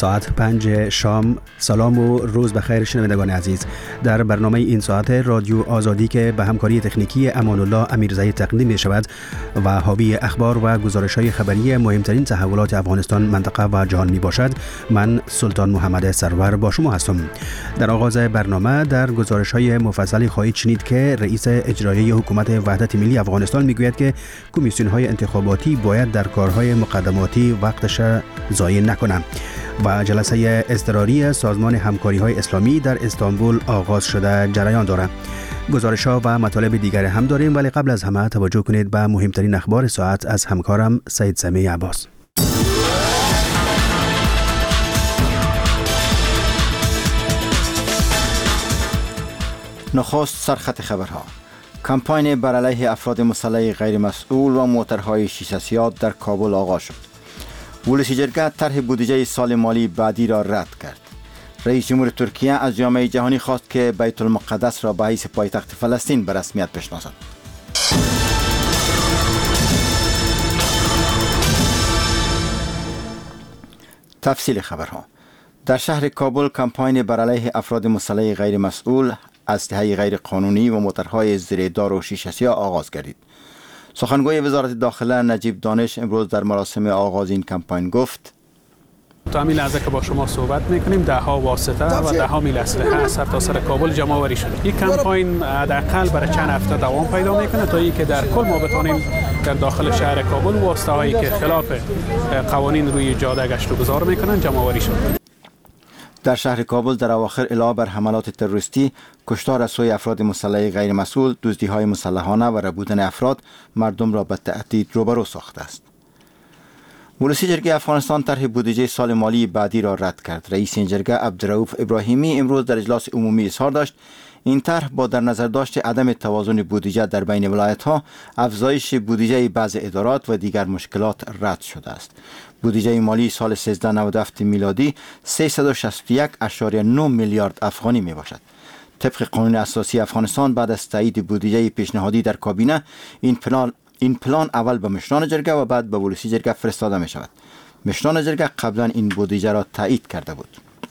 ساعت 5 شام. سلام و روز بخیر شنوندگان عزیز. در برنامه این ساعت رادیو آزادی که به همکاری تکنیکی امان الله امیرزایی تقدیم می شود و حاوی اخبار و گزارش‌های خبری مهمترین تحولات افغانستان، منطقه و جهان می باشد. من سلطان محمد سرور با شما هستم. در آغاز برنامه در گزارش‌های مفصلی خواهید شنید که رئیس اجرایی حکومت وحدت ملی افغانستان میگوید که کمیسیون‌های انتخاباتی باید در کارهای مقدماتی وقتش ضایع نکنند. و جلسه اضطراری سازمان همکاری‌های اسلامی در استانبول آغاز شده جریان دارد. گزارش‌ها و مطالب دیگر هم داریم، ولی قبل از همه توجه کنید به مهمترین اخبار ساعت از همکارم سید سمیع عباس. نخست سرخط خبرها. کمپاین بر علیه افراد مسلح غیر مسئول و موترهای شیشه‌سیاه در کابل آغاز شد. ولس جرگه طرح بودجه سال مالی بعدی را رد کرد. رئیس جمهور ترکیه از جامعه جهانی خواست که بیت المقدس را به حیث پایتخت فلسطین به رسمیت بشناسد. تفصیل خبرها. در شهر کابل کمپاین بر علیه افراد مسلح غیر مسئول، اسلحه غیر قانونی و موترهای زیردار و شیشه‌سیاه آغاز گردید. سخنگوی وزارت داخله نجیب دانش امروز در مراسم آغاز این کمپاین گفت: تا همین لحظه که با شما صحبت میکنیم دهها واسطه و دهها میل اسلحه از سرتاسر کابل جمع آوری شده. این کمپاین حداقل برای چند هفته دوام پیدا میکنه تا اینکه در کل ما بتونیم در داخل شهر کابل واسطه هایی که خلاف قوانین روی جاده گشت و گذار میکنن جمع آوری شده. در شهر کابل در اواخر علاوه بر حملات تروریستی، کشتار از سوی افراد مسلح غیر مسئول، دزدی‌های مسلحانه و ربودن افراد مردم را به تهدید روبرو ساخته است. ولس جرگه افغانستان طرح بودجه سال مالی بعدی را رد کرد. رئیس این جرگه عبدالرؤوف ابراهیمی امروز در اجلاس عمومی اظهار داشت این طرح با در نظر داشت عدم توازن بودجه در بین ولایت‌ها، افزایش بودجه بعض ادارات و دیگر مشکلات رد شده است. بودجه مالی سال 1397 میلادی 361.9 میلیارد افغانی می باشد. طبق قانون اساسی افغانستان بعد از تایید بودجه پیشنهادی در کابینه این پلان اول به مشران جرگه و بعد به ولسی جرگه فرستاده می شود. مشران جرگه قبلا این بودجه را تایید کرده بود.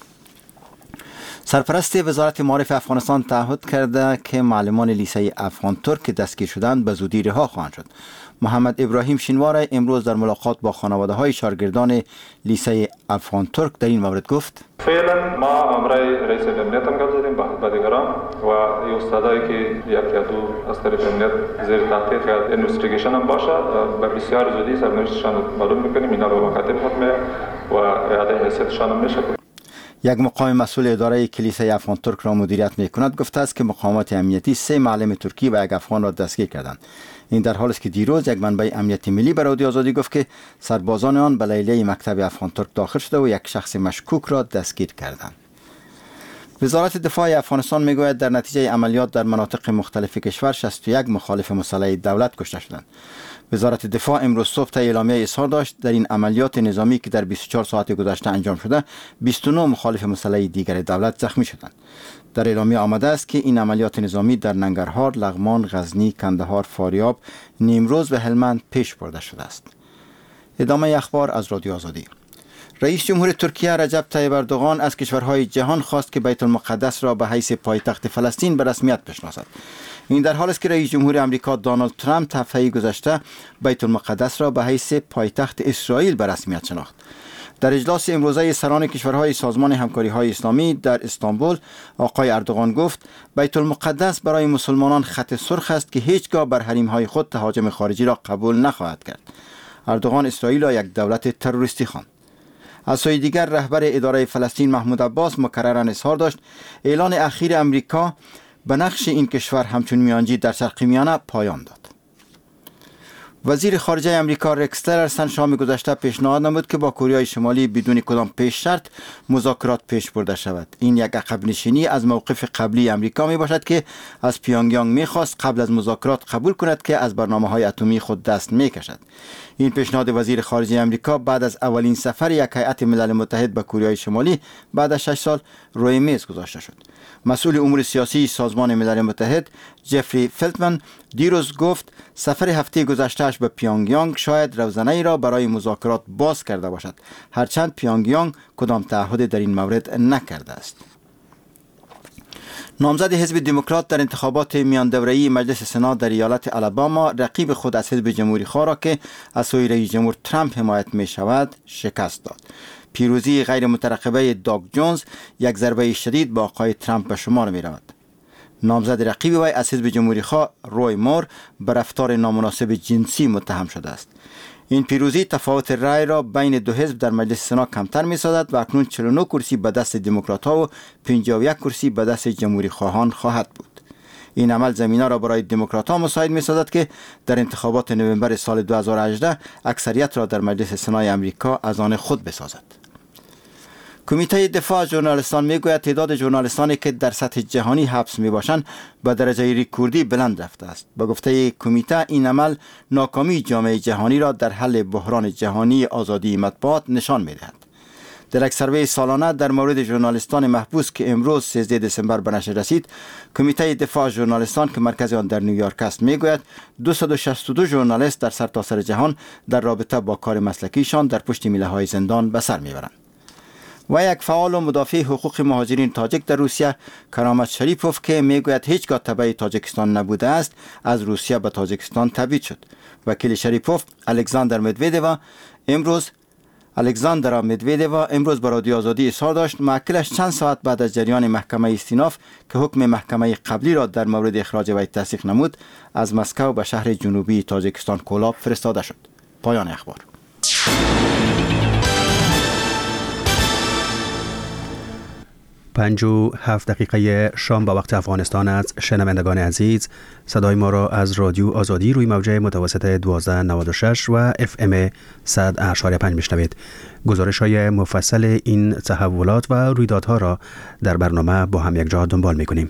سرپرست وزارت معارف افغانستان تعهد کرده که معلمان لیسه افغان ترک که دستگیر شدند به زودی رها خواهند شد. محمد ابراهیم شینوار امروز در ملاقات با خانواده های شاگردان لیسه افغان ترک در این مورد گفت: فعلا ما امرای رئیس جمهوریت هم گپ زدیم با دیگران و استادایی که یک یا دو از طرف جمهوریت زیر تحقیق یا اینوستیگیشن هم باشه به بسیار زودی سرنوشتشان معلوم میکنیم. اینا رو مکاتب خود میه و اعاده حیثیتشان هم میشه. یک مقام مسئول اداره کلیسای افغان ترک را مدیریت میکند گفته است که مقامات امنیتی 3 معلم ترکی و یک افغان را دستگیر کردند. این در حالی است که دیروز یک منبع امنیتی ملی به رادیو آزادی گفت که سربازان آن به لیلیه مکتب افغان ترک داخل شده و یک شخص مشکوک را دستگیر کردند. وزارت دفاع افغانستان میگوید در نتیجه عملیات در مناطق مختلف کشور 61 مخالف مسلح دولت کشته شدند. وزارت دفاع امروز صبح اعلامیه اظهار داشت در این عملیات نظامی که در 24 ساعت گذشته انجام شده 29 مخالف مسلح دیگر دولت زخمی شدند. در اعلامیه آمده است که این عملیات نظامی در ننگرهار، لغمان، غزنی، کندهار، فاریاب، نیمروز و هلمند پیش برده شده است. ادامه اخبار از رادیو آزادی. رئیس جمهور ترکیه رجب طیب اردوغان از کشورهای جهان خواست که بیت المقدس را به حیث پایتخت فلسطین به رسمیت بشناسد. این در حالی است که رئیس جمهور آمریکا دونالد ترامپ هفته گذشته بیت المقدس را به حیث پایتخت اسرائیل به رسمیت شناخت. در اجلاس امروزه سران کشورهای سازمان همکاری‌های اسلامی در استانبول، آقای اردوغان گفت بیت المقدس برای مسلمانان خط سرخ است که هیچگاه بر حریم‌های خود تهاجم خارجی را قبول نخواهد کرد. اردوغان اسرائیل را یک دولت تروریستی خواند. از سوی دیگر رهبر اداره فلسطین محمود عباس مکرراً اظهار داشت اعلان اخیر امریکا به نقش این کشور همچون میانجی در شرق میانه پایان داد. وزیر خارجه امریکا رکس تیلرسون شام گذشته پیشنهاد نمود که با کره شمالی بدون کدام پیش شرط مذاکرات پیش برده شود. این یک عقب نشینی از موقف قبلی امریکا می باشد که از پیونگیانگ می خواست قبل از مذاکرات قبول کند که از برنامه‌های اتمی خود دست می کشد. این پیشنهاد وزیر خارجه امریکا بعد از اولین سفر یک هیئت ملل متحد به کره شمالی بعد از 6 سال روی میز گذاشته شد. مسئول امور سیاسی سازمان ملل متحد جفری فلتمن دیروز گفت سفر هفته گذشتهش به پیونگیانگ شاید روزنه‌ای را برای مذاکرات باز کرده باشد، هرچند پیونگیانگ کدام تعهدی در این مورد نکرده است. نامزد حزب دموکرات در انتخابات میان دوره‌ای مجلس سنا در ایالت آلاباما رقیب خود از حزب جمهوری خواه را که از سوی رئیس جمهور ترامپ حمایت می شود شکست داد. پیروزی غیر مترقبه داگ جونز یک ضربه شدید با آقای ترامپ به شمار می رود. نامزد رقیب وی از حزب جمهوری خواه روی مور به رفتار نامناسب جنسی متهم شده است. این پیروزی تفاوت رای را بین دو حزب در مجلس سنا کمتر می سازد و اکنون 49 کرسی به دست دموکرات ها و 51 کرسی به دست جمهوری خواهان خواهد بود. این عمل زمینه را برای دموکرات ها مساعد می سازد که در انتخابات نوامبر سال 2018 اکثریت را در مجلس سنای امریکا از آن خود بسازد. کمیته دفاع از ژورنالیستان میگوید تعداد ژورنالیستانی که در سطح جهانی حبس می باشند به درجه رکوردی بلند رفته است. به گفته کمیته این عمل ناکامی جامعه جهانی را در حل بحران جهانی آزادی مطبوعات نشان می دهد. در یک سروی سالانه در مورد ژورنالیستان محبوس که امروز 13 دسامبر به نشر رسید، کمیته دفاع از ژورنالیستان که مرکز آن در نیویورک است میگوید 262 ژورنالیست در سرتاسر جهان در رابطه با کار مسلکیشان در پشت میله‌های زندان به سر میبرند. و یک فعال و مدافع حقوق مهاجرین تاجیک در روسیه کرامت شریپوف که میگوید هیچگاه تبع تاجیکستان نبوده است از روسیه به تاجیکستان تبعید شد. وکیل شریپوف الکساندرا مدودووا امروز به رادیو آزادی اظهار داشت موکلش چند ساعت بعد از جریان محکمه استیناف که حکم محکمه قبلی را در مورد اخراج وی تصدیق نمود از مسکو به شهر جنوبی تاجیکستان کولاب فرستاده شد. پایان اخبار. 5:07 دقیقه شام به وقت افغانستان است. شنوندگان عزیز، صدای ما را از رادیو آزادی روی موجه متوسط 1296 و FM 100.5 میشنوید. گزارش های مفصل این تحولات و رویدادها را در برنامه با هم یک جا دنبال میکنیم.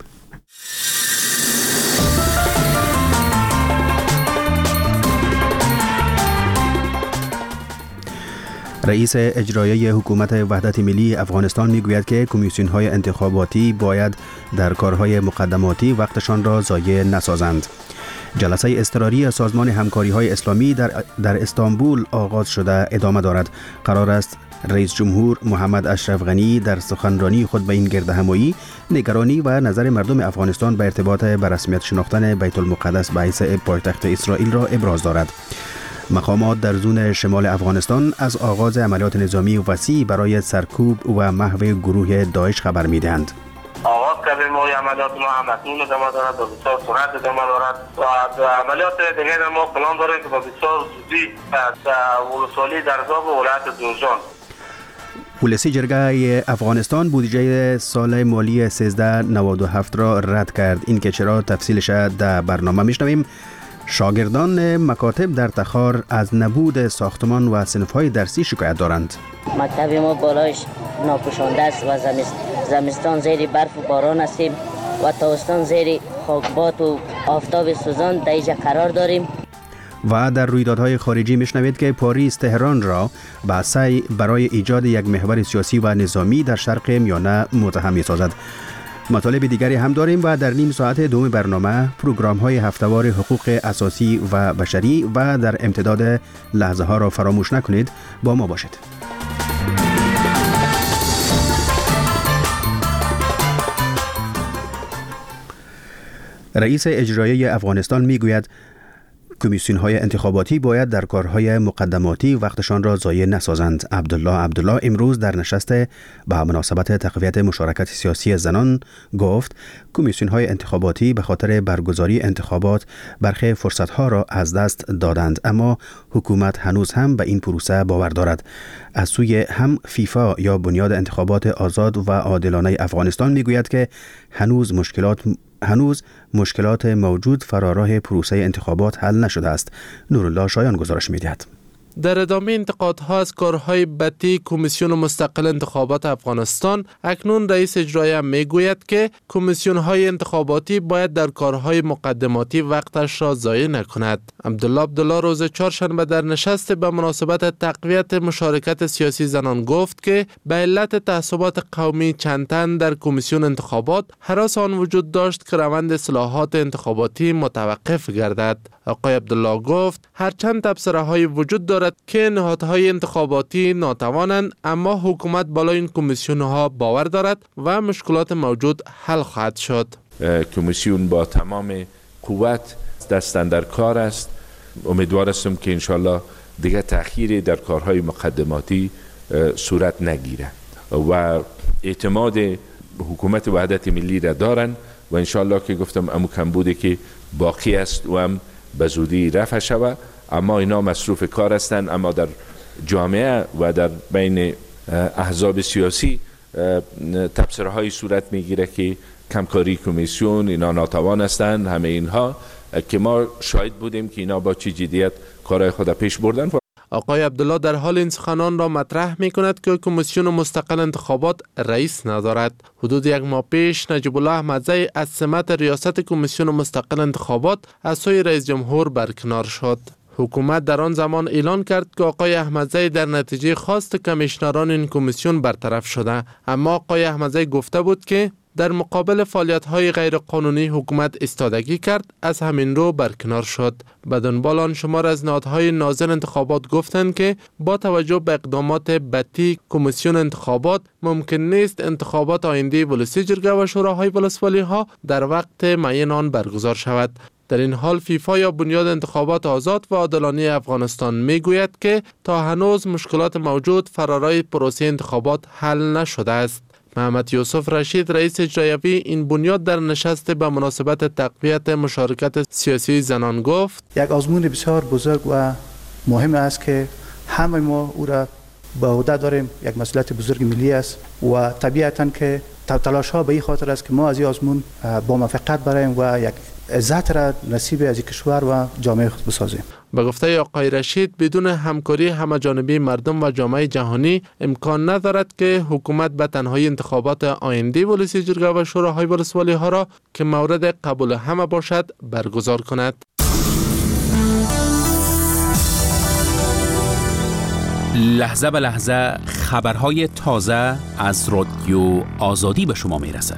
رئیس اجرایی حکومت وحدت ملی افغانستان میگوید که کمیسیون‌های انتخاباتی باید در کارهای مقدماتی وقتشان را ضایع نسازند. جلسه اضطراری سازمان همکاری‌های اسلامی در استانبول آغاز شده ادامه دارد. قرار است رئیس جمهور محمد اشرف غنی در سخنرانی خود به این گردهمایی نگرانی و نظر مردم افغانستان به ارتباط به رسمیت شناختن بیت المقدس به حیث پایتخت اسرائیل را ابراز دارد. مقامات در زون شمال افغانستان از آغاز عملیات نظامی وسیع برای سرکوب و محو گروه داعش خبر می‌دهند. آغاز کردیم ما عملیات ما همکنون ادامه دارد و بسیار سرعت ادامه دارد و عملیات دیگر ما پلان داریم که با بسیار زودی از ولسوالی درزاب و ولایت جوزجان. ولسی جرگه افغانستان بودجه سال مالی 1397 را رد کرد. این که چرا تفصیلش در برنامه میشنویم. شاگردان مکاتب در تخار از نبود ساختمان و صنف‌های درسی شکایت دارند. مکتب ما بالایش ناپوشانده است و زمستان زیر برف و باران هستیم و تابستان زیر خاکبات و آفتاب سوزان در اینجا قرار داریم. و در رویدادهای خارجی میشنوید که پاریس تهران را به سعی برای ایجاد یک محور سیاسی و نظامی در شرق میانه متهم می‌سازد. مطالب دیگری هم داریم و در نیم ساعت دوم برنامه پروگرام‌های هفته‌وار حقوق اساسی و بشری و در امتداد لحظه ها را فراموش نکنید. با ما باشید. رئیس اجرایی افغانستان میگوید کمیسیون‌های انتخاباتی باید در کارهای مقدماتی وقتشان را ضایع نسازند. عبدالله امروز در نشست به مناسبت تقویت مشارکت سیاسی زنان گفت کمیسیون‌های انتخاباتی به خاطر برگزاری انتخابات برخی فرصت‌ها را از دست دادند، اما حکومت هنوز هم به این پروسه باور دارد. از سوی هم فیفا یا بنیاد انتخابات آزاد و عادلانه افغانستان میگوید که هنوز مشکلات موجود فراراه پروسه انتخابات حل نشده است. نورالله شایان گزارش می‌دهد. در ادامه انتقادها از کارهای بدی کمیسیون مستقل انتخابات افغانستان، اکنون رئیس اجرایی میگوید که کمیسیون‌های انتخاباتی باید در کارهای مقدماتی وقتش را ضایع نکند. عبدالله روز چهارشنبه در نشست به مناسبت تقویت مشارکت سیاسی زنان گفت که به علت تعصبات قومی چند تن در کمیسیون انتخابات هراس آن وجود داشت که روند اصلاحات انتخاباتی متوقف گردد. آقای عبدالله گفت هرچند تبصره‌های وجود دارد که نهادهای انتخاباتی ناتوانند، اما حکومت بالای این کمیسیون‌ها باور دارد و مشکلات موجود حل خواهد شد. کمیسیون با تمام قوت دستن در کار است. امیدوار هستم که انشالله دیگه تأخیری در کارهای مقدماتی صورت نگیره و اعتماد حکومت وحدت ملی را دارن و انشالله که گفتم امو کمبودی که باقی است و هم به زودی رفع شود. اما اینا مصروف کار هستند، اما در جامعه و در بین احزاب سیاسی تبصره‌های صورت میگیره که کمکاری کمیسیون اینا ناتوان هستند. همه اینها که ما شاهد بودیم که اینا با چه جدیت کارهای خود پیش بردن. آقای عبدالله در حال این سخنان را مطرح می کند که کمیسیون مستقل انتخابات رئیس ندارد. حدود یک ماه پیش نجیب الله احمدزی از سمت ریاست کمیسیون مستقل انتخابات از سوی رئیس جمهور برکنار شد. حکومت در آن زمان اعلان کرد که آقای احمدزی در نتیجه خواست کمیشنران این کمیسیون برطرف شده، اما آقای احمدزی گفته بود که در مقابل فعالیت‌های غیرقانونی حکومت ایستادگی کرد، از همین رو برکنار شد. به دنبال آن شمار از نهادهای ناظر انتخابات گفتند که با توجه به اقدامات بدی کمیسیون انتخابات ممکن نیست انتخابات آینده ولسی جرگه و شوراهای ولسوالی‌ها در وقت معین آن برگزار شود. در این حال فیفا یا بنیاد انتخابات آزاد و عادلانه افغانستان میگوید که تا هنوز مشکلات موجود فرارای پروسه انتخابات حل نشده است. محمد یوسف رشید رئیس اجرایی این بنیاد در نشست به مناسبت تقویت مشارکت سیاسی زنان گفت یک آزمون بسیار بزرگ و مهم است که همه ما او را به عهده داریم. یک مسئولیت بزرگ ملی است و طبیعتاً که تلاش ها به این خاطر است که ما از این آزمون با موفقیت بریم و یک عزت را نصیب از کشور و جامعه خود بسازیم. به گفته آقای رشید بدون همکاری همه‌جانبه مردم و جامعه جهانی امکان ندارد که حکومت به تنهایی انتخابات آینده ولسی جرگه و شوراهای ولسوالی‌ها را که مورد قبول همه باشد برگزار کند. لحظه به لحظه خبرهای تازه از رادیو آزادی به شما میرسد.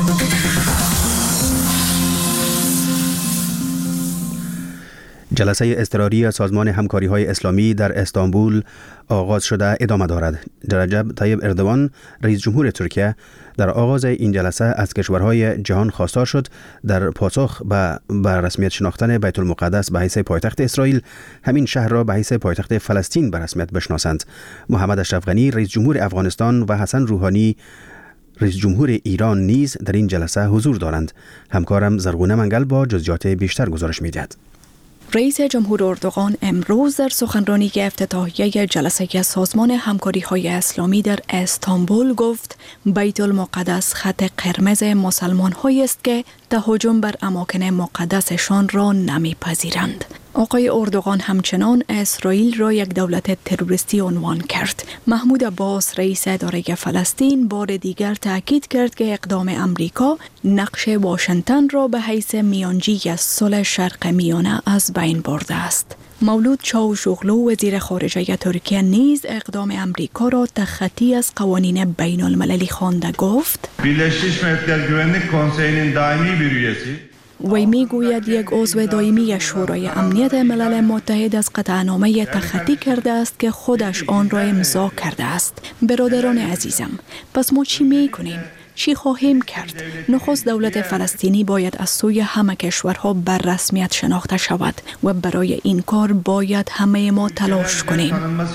جلسه اضطراری سازمان همکاری‌های اسلامی در استانبول آغاز شده ادامه دارد. رجب طیب اردوان رئیس جمهور ترکیه در آغاز این جلسه از کشورهای جهان خواستار شد در پاسخ به رسمیت شناختن بیت المقدس به حیث پایتخت اسرائیل همین شهر را به حیث پایتخت فلسطین به رسمیت بشناسند. محمد اشرف غنی رئیس جمهور افغانستان و حسن روحانی رئیس جمهور ایران نیز در این جلسه حضور دارند. همکارم زرغونه منگل با جزئیات بیشتر گزارش می‌دهد. رئیس جمهور اردوغان امروز در سخنرانی افتتاحیه جلسه سازمان همکاری‌های اسلامی در استانبول گفت بیت المقدس خط قرمز مسلمان‌هایی است که تهاجم بر اماکن مقدسشان را نمی‌پذیرند. آقای اردوغان همچنان اسرائیل را یک دولت تروریستی عنوان کرد. محمود عباس رئیس اداره فلسطین بار دیگر تاکید کرد که اقدام امریکا نقش واشنگتن را به حیث میانجی صلح شرق میانه از بین برده است. مولود چاوشوغلو وزیر خارجه ترکیه نیز اقدام امریکا را تخطی از قوانین بین المللی خوانده گفت Birleşmiş Milletler Güvenlik Konseyi'nin daimi bir üyesi وی میگوید یک عضو دائمی شورای امنیت ملل متحد از قطعنامه تخطی کرده است که خودش آن را امضا کرده است. برادران عزیزم، پس ما چی میکنیم؟ چی خواهیم کرد؟ نخست دولت فلسطینی باید از سوی همه کشورها بر رسمیت شناخته شود و برای این کار باید همه ما تلاش کنیم.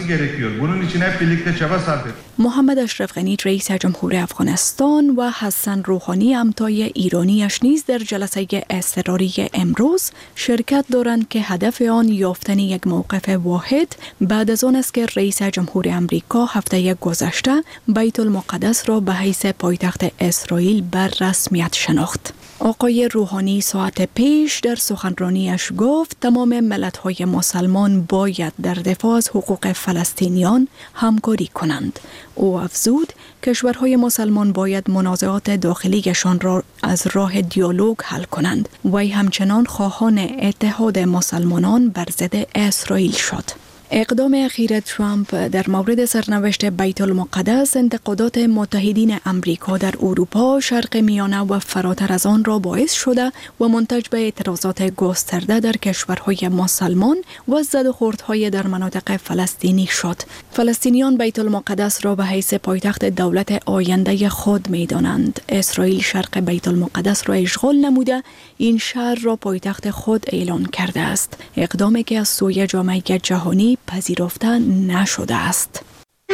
محمد اشرف غنی رئیس جمهور افغانستان و حسن روحانی همتای ایرانیش نیز در جلسه اضطراری امروز شرکت دارند که هدف آن یافتن یک موقف واحد بعد از آن است که رئیس جمهور امریکا هفته گذشته بیت المقدس را به حیث پایتخت اسرائیل بر رسمیت شناخت. آقای روحانی ساعت پیش در سخنرانیش گفت تمام ملت‌های مسلمان باید در دفاع از حقوق فلسطینیان همکاری کنند. او افزود کشورهای مسلمان باید منازعات داخلیشان را از راه دیالوگ حل کنند. وی همچنان خواهان اتحاد مسلمانان بر ضد اسرائیل شد. اقدام اخیر ترامپ در مورد سرنوشت بیت المقدس انتقادات متحدین امریکا در اروپا، شرق میانه و فراتر از آن را باعث شده و منتج به اعتراضات گسترده در کشورهای مسلمان و زدوخوردهای در مناطق فلسطینی شد. فلسطینیان بیت المقدس را به حیث پایتخت دولت آینده خود می‌دانند. اسرائیل شرق بیت المقدس را اشغال نموده این شهر را پایتخت خود اعلان کرده است. اقدامی که از سوی جامعه جهانی پذیرفته نشده است.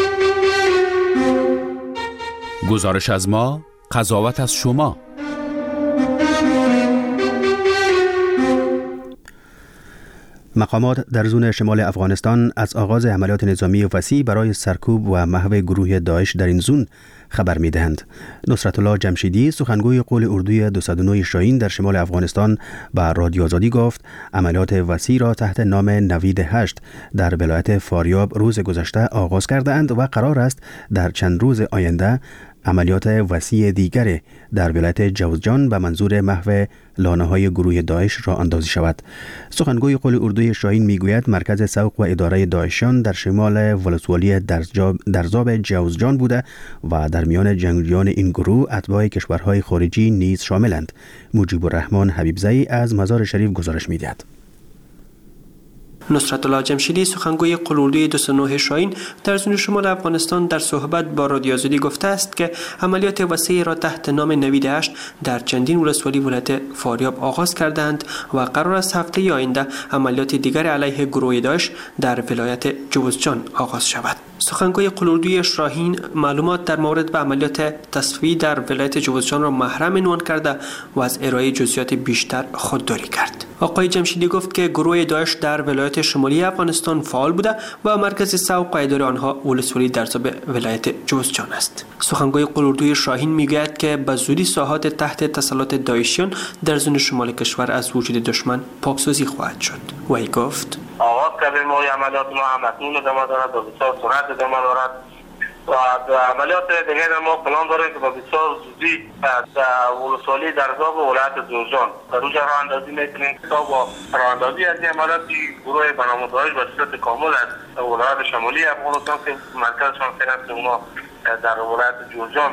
گزارش از ما، قضاوت از شما. مقامات در زون شمال افغانستان از آغاز عملیات نظامی وسیع برای سرکوب و محو گروه داعش در این زون خبر می‌دهند. نصرت الله جمشیدی سخنگوی قول اردوی 209 شاهین در شمال افغانستان به رادیو آزادی گفت عملیات وسیع را تحت نام نوید 8 در ولایت فاریاب روز گذشته آغاز کرده‌اند و قرار است در چند روز آینده عملیات وسیع دیگر در ولایت جوزجان به منظور محو لانه‌های گروه داعش راه اندازی شود. سخنگوی قول اردوی شاهین میگوید مرکز سوق و اداره داعشیان در شمال ولسوالی درزاب جوزجان بوده و در میان جنگجویان این گروه اتباع کشورهای خارجی نیز شاملند. مجیب الرحمن حبیبزئی از مزار شریف گزارش می‌دهد. نصرت الله جمشیدی سخنگوی قول اردوی 209 شاهین در زون شمال افغانستان در صحبت با رادیو آزادی گفته است که عملیات وسیع را تحت نام نوید 8 در چندین ولسوالی ولایت فاریاب آغاز کردند و قرار است هفته آینده عملیات دیگر علیه گروه داعش در ولایت جوزجان آغاز شود. سخنگوی قول اردوی شاهین معلومات در مورد به عملیات تصفیه‌ای در ولایت جوزجان را محرم عنوان کرده و از ارائه جزئیات بیشتر خودداری کرد. آقای جمشیدی گفت که گروه داعش در ولایت شمالی افغانستان فعال بوده و مرکز سوق و اداره آنها ولسوالی درزاب ولایت جوزجان است. سخنگوی قول اردوی شاهین میگوید که به زودی ساحات تحت تسلط داعشیان در زون شمال کشور از وجود دشمن پاکسازی خواهد شد. وی گفت آغاز کردیم ما عملیات ما همکنون ادامه دارد و بسیار سرعت ادامه دارد و عملیات دیگر ما پلان داریم که با بسیار زودی ولسوالی درزاب و ولایت جوزجان در روز راه اندازی میکنیم تا با راه اندازی از این عملیات گروه به نام داعش به صورت کامل از ولایت شمالی افغانستان که مرکزشان خیلی است اونا در ولایت جوزجان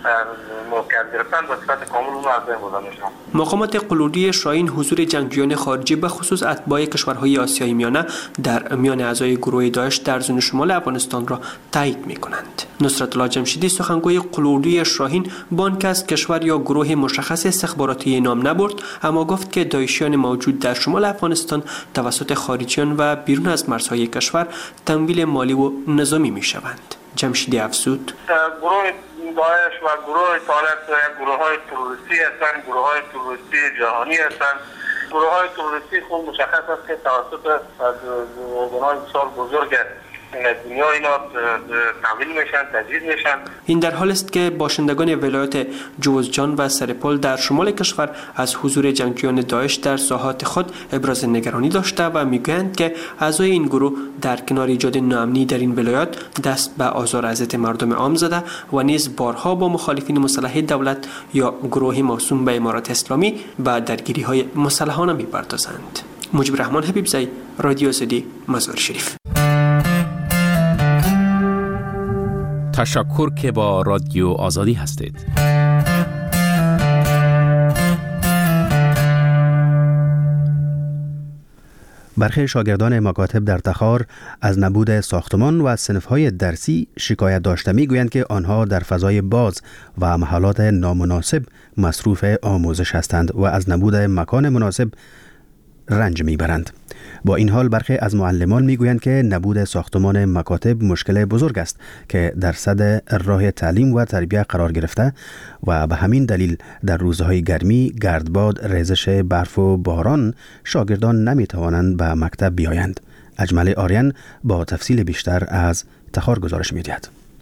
مقامات قول اردوی شاهین حضور جنگجویان خارجی به خصوص اتباع کشورهای آسیای میانه در میان اعضای گروه داعش در زون شمال افغانستان را تایید می‌کنند. نصرت الله جمشیدی سخنگوی قول اردوی شاهین بانک از کشور یا گروه مشخص استخباراتی نام نبرد، اما گفت که داعشیان موجود در شمال افغانستان توسط خارجیان و بیرون از مرزهای کشور تمویل مالی و نظامی می‌شوند. جمشیدی افزود گروه داعش و گروه طالب گروه های تروریستی هستند، گروه های تروریستی جهانی هستند. گروه های تروریستی خود مشخص است که توسط ارگان‌های بسیار بزرگ دنیا اینا تمویل میشن، تجهیز میشن. این در حال است که باشندگان ولایت جوزجان و سرپل در شمال کشور از حضور جنگجویان داعش در ساحات خود ابراز نگرانی داشته و میگویند که اعضای این گروه در کنار ایجاد ناامنی در این ولایات دست به آزار اذیت مردم عام زده و نیز بارها با مخالفین مسلح دولت یا گروه موسوم به امارات اسلامی به درگیری‌های مسلحانه می‌پردازند. مجیب الرحمن حبیبزئی، رادیو آزادی، مزار شریف. تشکر که با رادیو آزادی هستید. برخی شاگردان مکاتب در تخار از نبود ساختمان و صنف‌های درسی شکایت داشته می‌گویند که آنها در فضای باز و محلات نامناسب مصروف آموزش هستند و از نبود مکان مناسب رنج میبرند. با این حال برخی از معلمان میگویند که نبود ساختمان مکاتب مشکل بزرگ است که در صدر راه تعلیم و تربیت قرار گرفته و به همین دلیل در روزهای گرمی، گردباد، ریزش برف و باران شاگردان نمیتوانند به مکتب بیایند. اجمل آریان با تفصیل بیشتر از تخار گزارش می‌دهد.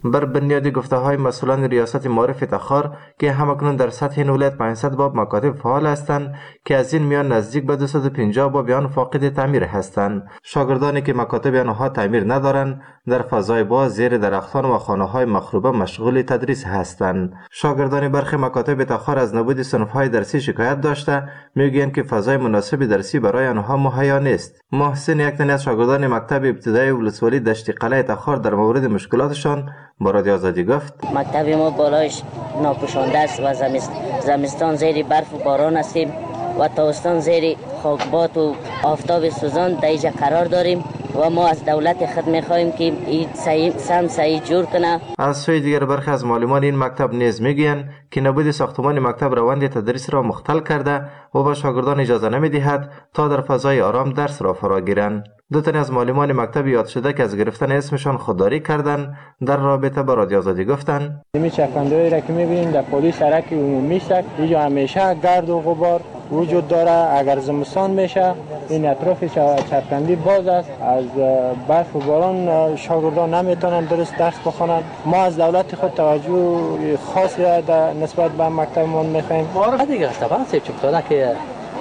بر بنیاد گفته‌های مسئولان ریاست معارف تخار که همکنون در سطح این ولایت 500 باب مکاتب فعال هستند که از این میان نزدیک به 250 باب آن فاقد تعمیر هستند. شاگردانی که مکاتب آنها تعمیر ندارند در فضای باز زیر درختان و خانه‌های مخروبه مشغول تدریس هستند. شاگردان برخی مکاتب تخار از نبود صنف‌های درسی شکایت داشته میگویند که فضای مناسب درسی برای آنها مهیا نیست. محسن یک تن از شاگردان مکتب ابتدایی ولسوالی دشت قلعه تخار در مورد مشکلاتشان با رادیو آزادی گفت: مکتب ما بالایش ناپوشانده است و زمستان زیر برف و باران هستیم و تابستان زیر خاکبات و آفتاب سوزان در اینجا قرار داریم و ما از دولت خود می‌خواهیم که این صحیح جور کنه. از سوی دیگر برخی از معلمان این مکتب نیز میگویند که نبود ساختمان مکتب روند تدریس را مختل کرده و به شاگردان اجازه نمی‌دهد تا در فضای آرام درس را فرا گیرند. دو تن از معلمان مکتب یاد شده که از گرفتن اسمشان خودداری کردند در رابطه با رادیو آزادی گفتند: این چرخنده‌ای را که می‌بینیم در پلیس سرک عمومی است، اینجا همیشه گرد و غبار وجود داره. اگر زمستان میشه این اطراف چرخندی باز است، از برف و باران شاگردان نمیتونن درست درس بخونن. ما از دولت خود توجه خاصی نسبت به مکتبمون میخوایم. دیگه اشتباه سیب چوب که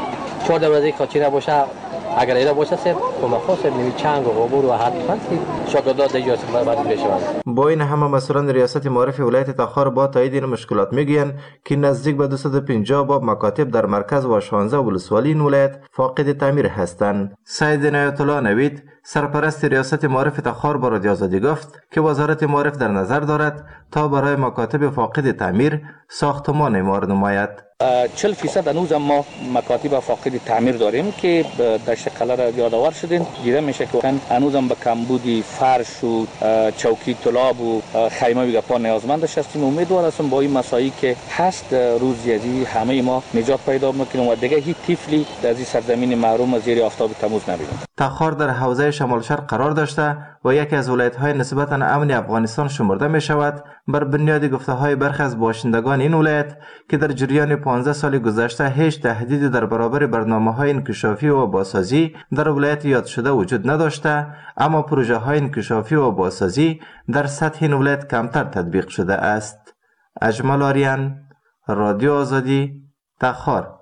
4 دروازه کاچی باشه، اگر اینا باشه سر کمخواسه نمی چنگ و غبور و حتما شاگردان دیگه بعد بشوند. با این همه مسئولان ریاست معارف ولایت تخار با تایید این مشکلات میگویند که نزدیک به 250 باب مکاتب در مرکز و 16 ولسوالی این ولایت فاقد تعمیر هستند. سید عنایت الله نوید سرپرست ریاست معارف تخار با رادیو آزادی گفت که وزارت معارف در نظر دارد تا برای مکاتب فاقد تعمیر ساختمان اعمار نماید. 40% هنوز ما مکاتب فاقد تعمیر داریم که دشت قلعه را یادآور شدین. دیده میشه که هنوز هم به کمبودی فرش و چوکی طلاب و خیمه و گپا نیازمندش هستیم. امیدوار هستم با این مسائلی که هست روزی همه ما نجات پیدا میکنیم و دیگه هیچ طفلی در این سرزمین محروم زیر آفتاب تموز نبینیم. تخار در حوزه شمال شرق قرار داشته و یکی از ولایت‌های نسبتاً امن افغانستان شمرده می شود بر بنیاد گفته‌های برخی از باشندگان این ولایت که در جریان 15 سال گذشته هیچ تهدیدی در برابر برنامه‌های انکشافی و بازسازی در ولایت یاد شده وجود نداشته، اما پروژه‌های انکشافی و بازسازی در سطح این ولایت کمتر تطبیق شده است. اجمل آریان، رادیو آزادی، تخار.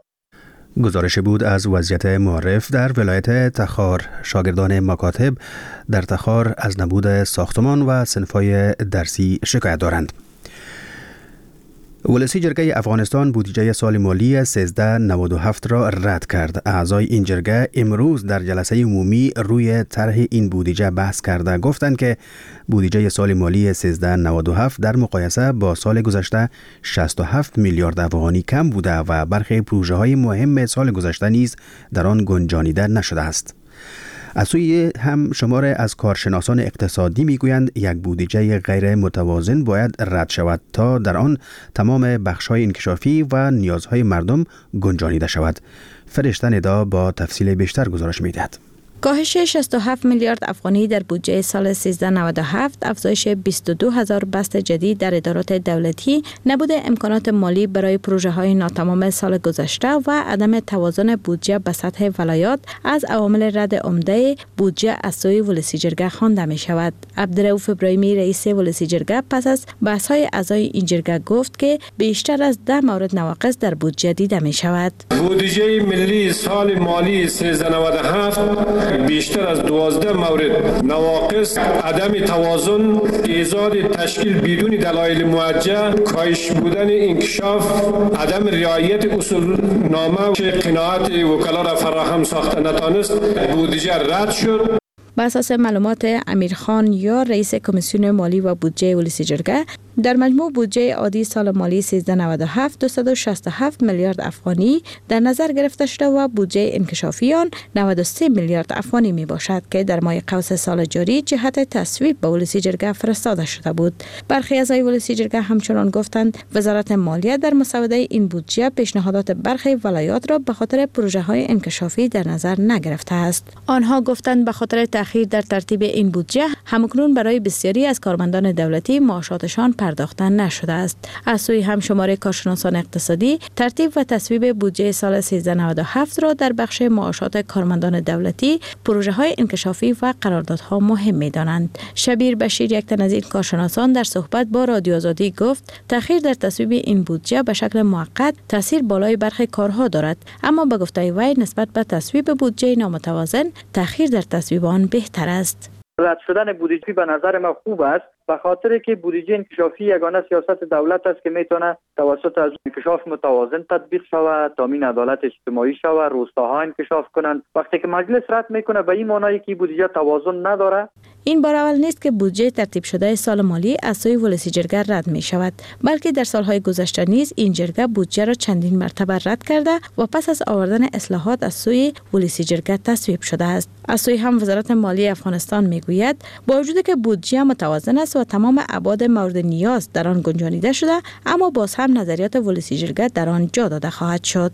گزارش بود از وضعیت معارف در ولایت تخار. شاگردان مکاتب در تخار از نبود ساختمان و صنف‌های درسی شکایت دارند. ولسی جرگه افغانستان بودجه سال مالی 1397 را رد کرد. اعضای این جرگه امروز در جلسه عمومی روی طرح این بودجه بحث کرده گفتند که بودجه سال مالی 1397 در مقایسه با سال گذشته 67 میلیارد افغانی کم بوده و برخی پروژه‌های مهم سال گذشته نیز در آن گنجانیده نشده است. از سوی هم شمار از کارشناسان اقتصادی میگویند یک بودجه غیر متوازن باید رد شود تا در آن تمام بخش‌های انکشافی و نیازهای مردم گنجانیده شود. فرشته ندا با تفصیل بیشتر گزارش می‌دهد. کاهش 67 میلیارد افغانی در بودجه سال 1397، افزایش 22,000 بست جدید در ادارات دولتی، نبود امکانات مالی برای پروژه‌های ناتمام سال گذشته و عدم توازن بودجه به سطح ولایات از عوامل رد عمده بودجه از سوی ولسی جرگه خوانده می شود. عبدالرؤوف ابراهیمی رئیس ولسی جرگه پس از بحث‌های اعضای این جرگه گفت که بیشتر از 10 مورد نواقص در بودجه دیده می شود. بودجه ملی سال مالی 1397 بیشتر از 12 مورد نواقص، عدم توازن، ایجاد تشکیل بدون دلایل موجه، کاهش بودن انکشاف، عدم رعایت اصول نامه که قناعت وکلا را فراهم ساخته نتانست، بودجه رد شد. بر اساس معلومات امیرخان یا رئیس کمیسیون مالی و بودجه ولسی جرگه، در مجموع بودجه عادی سال مالی 1397 267 میلیارد افغانی در نظر گرفته شده و بودجه انکشافی آن 93 میلیارد افغانی می باشد که در ماه قوس سال جاری جهت تصویب به ولسی جرگه فرستاده شده بود. برخی اعضای ولسی جرگه همچنان گفتند وزارت مالیه در مسوده این بودجه پیشنهادات برخی ولایات را به خاطر پروژه های انکشافی در نظر نگرفته است. آنها گفتند به خاطر تأخیر در ترتیب این بودجه همکنون برای بسیاری از کارمندان دولتی معاشاتشان پرداخته نشده است. از سوی هم شماره کارشناسان اقتصادی ترتیب و تصویب بودجه سال 1397 را در بخش معاشات کارمندان دولتی، پروژه‌های انکشافی و قراردادها مهم می‌دانند. شبیر بشیر، یک تن از این کارشناسان، در صحبت با رادیو آزادی گفت تأخیر در تصویب این بودجه به شکل موقت تاثیر بالای برخی کارها دارد، اما به گفته وی نسبت به تصویب بودجه نامتوازن تأخیر در تصویب آن بهتر است. رد شدن بودجه به نظر ما خوب است، به خاطر که بودجه انکشافی یگانه سیاست دولت است که میتونه توسط از انکشاف متوازن تطبیق شود، تامین عدالت اجتماعی شود، روستاها انکشاف کنند. وقتی که مجلس رد میکنه به این معنی که بودجه توازن نداره. این بار اول نیست که بودجه ترتیب شده سال مالی از سوی ولسی جرگه رد می شود، بلکه در سالهای گذشته نیز این جرگه بودجه را چندین مرتبه رد کرده و پس از آوردن اصلاحات از سوی ولسی جرگه تصویب شده است. از سوی هم وزارت مالی افغانستان میگوید با وجود که بودجه متوازن است و تمام ابعاد مورد نیاز در آن گنجانیده شده، اما باز هم نظریات ولسی جرگه در آن جا داده خواهد شد.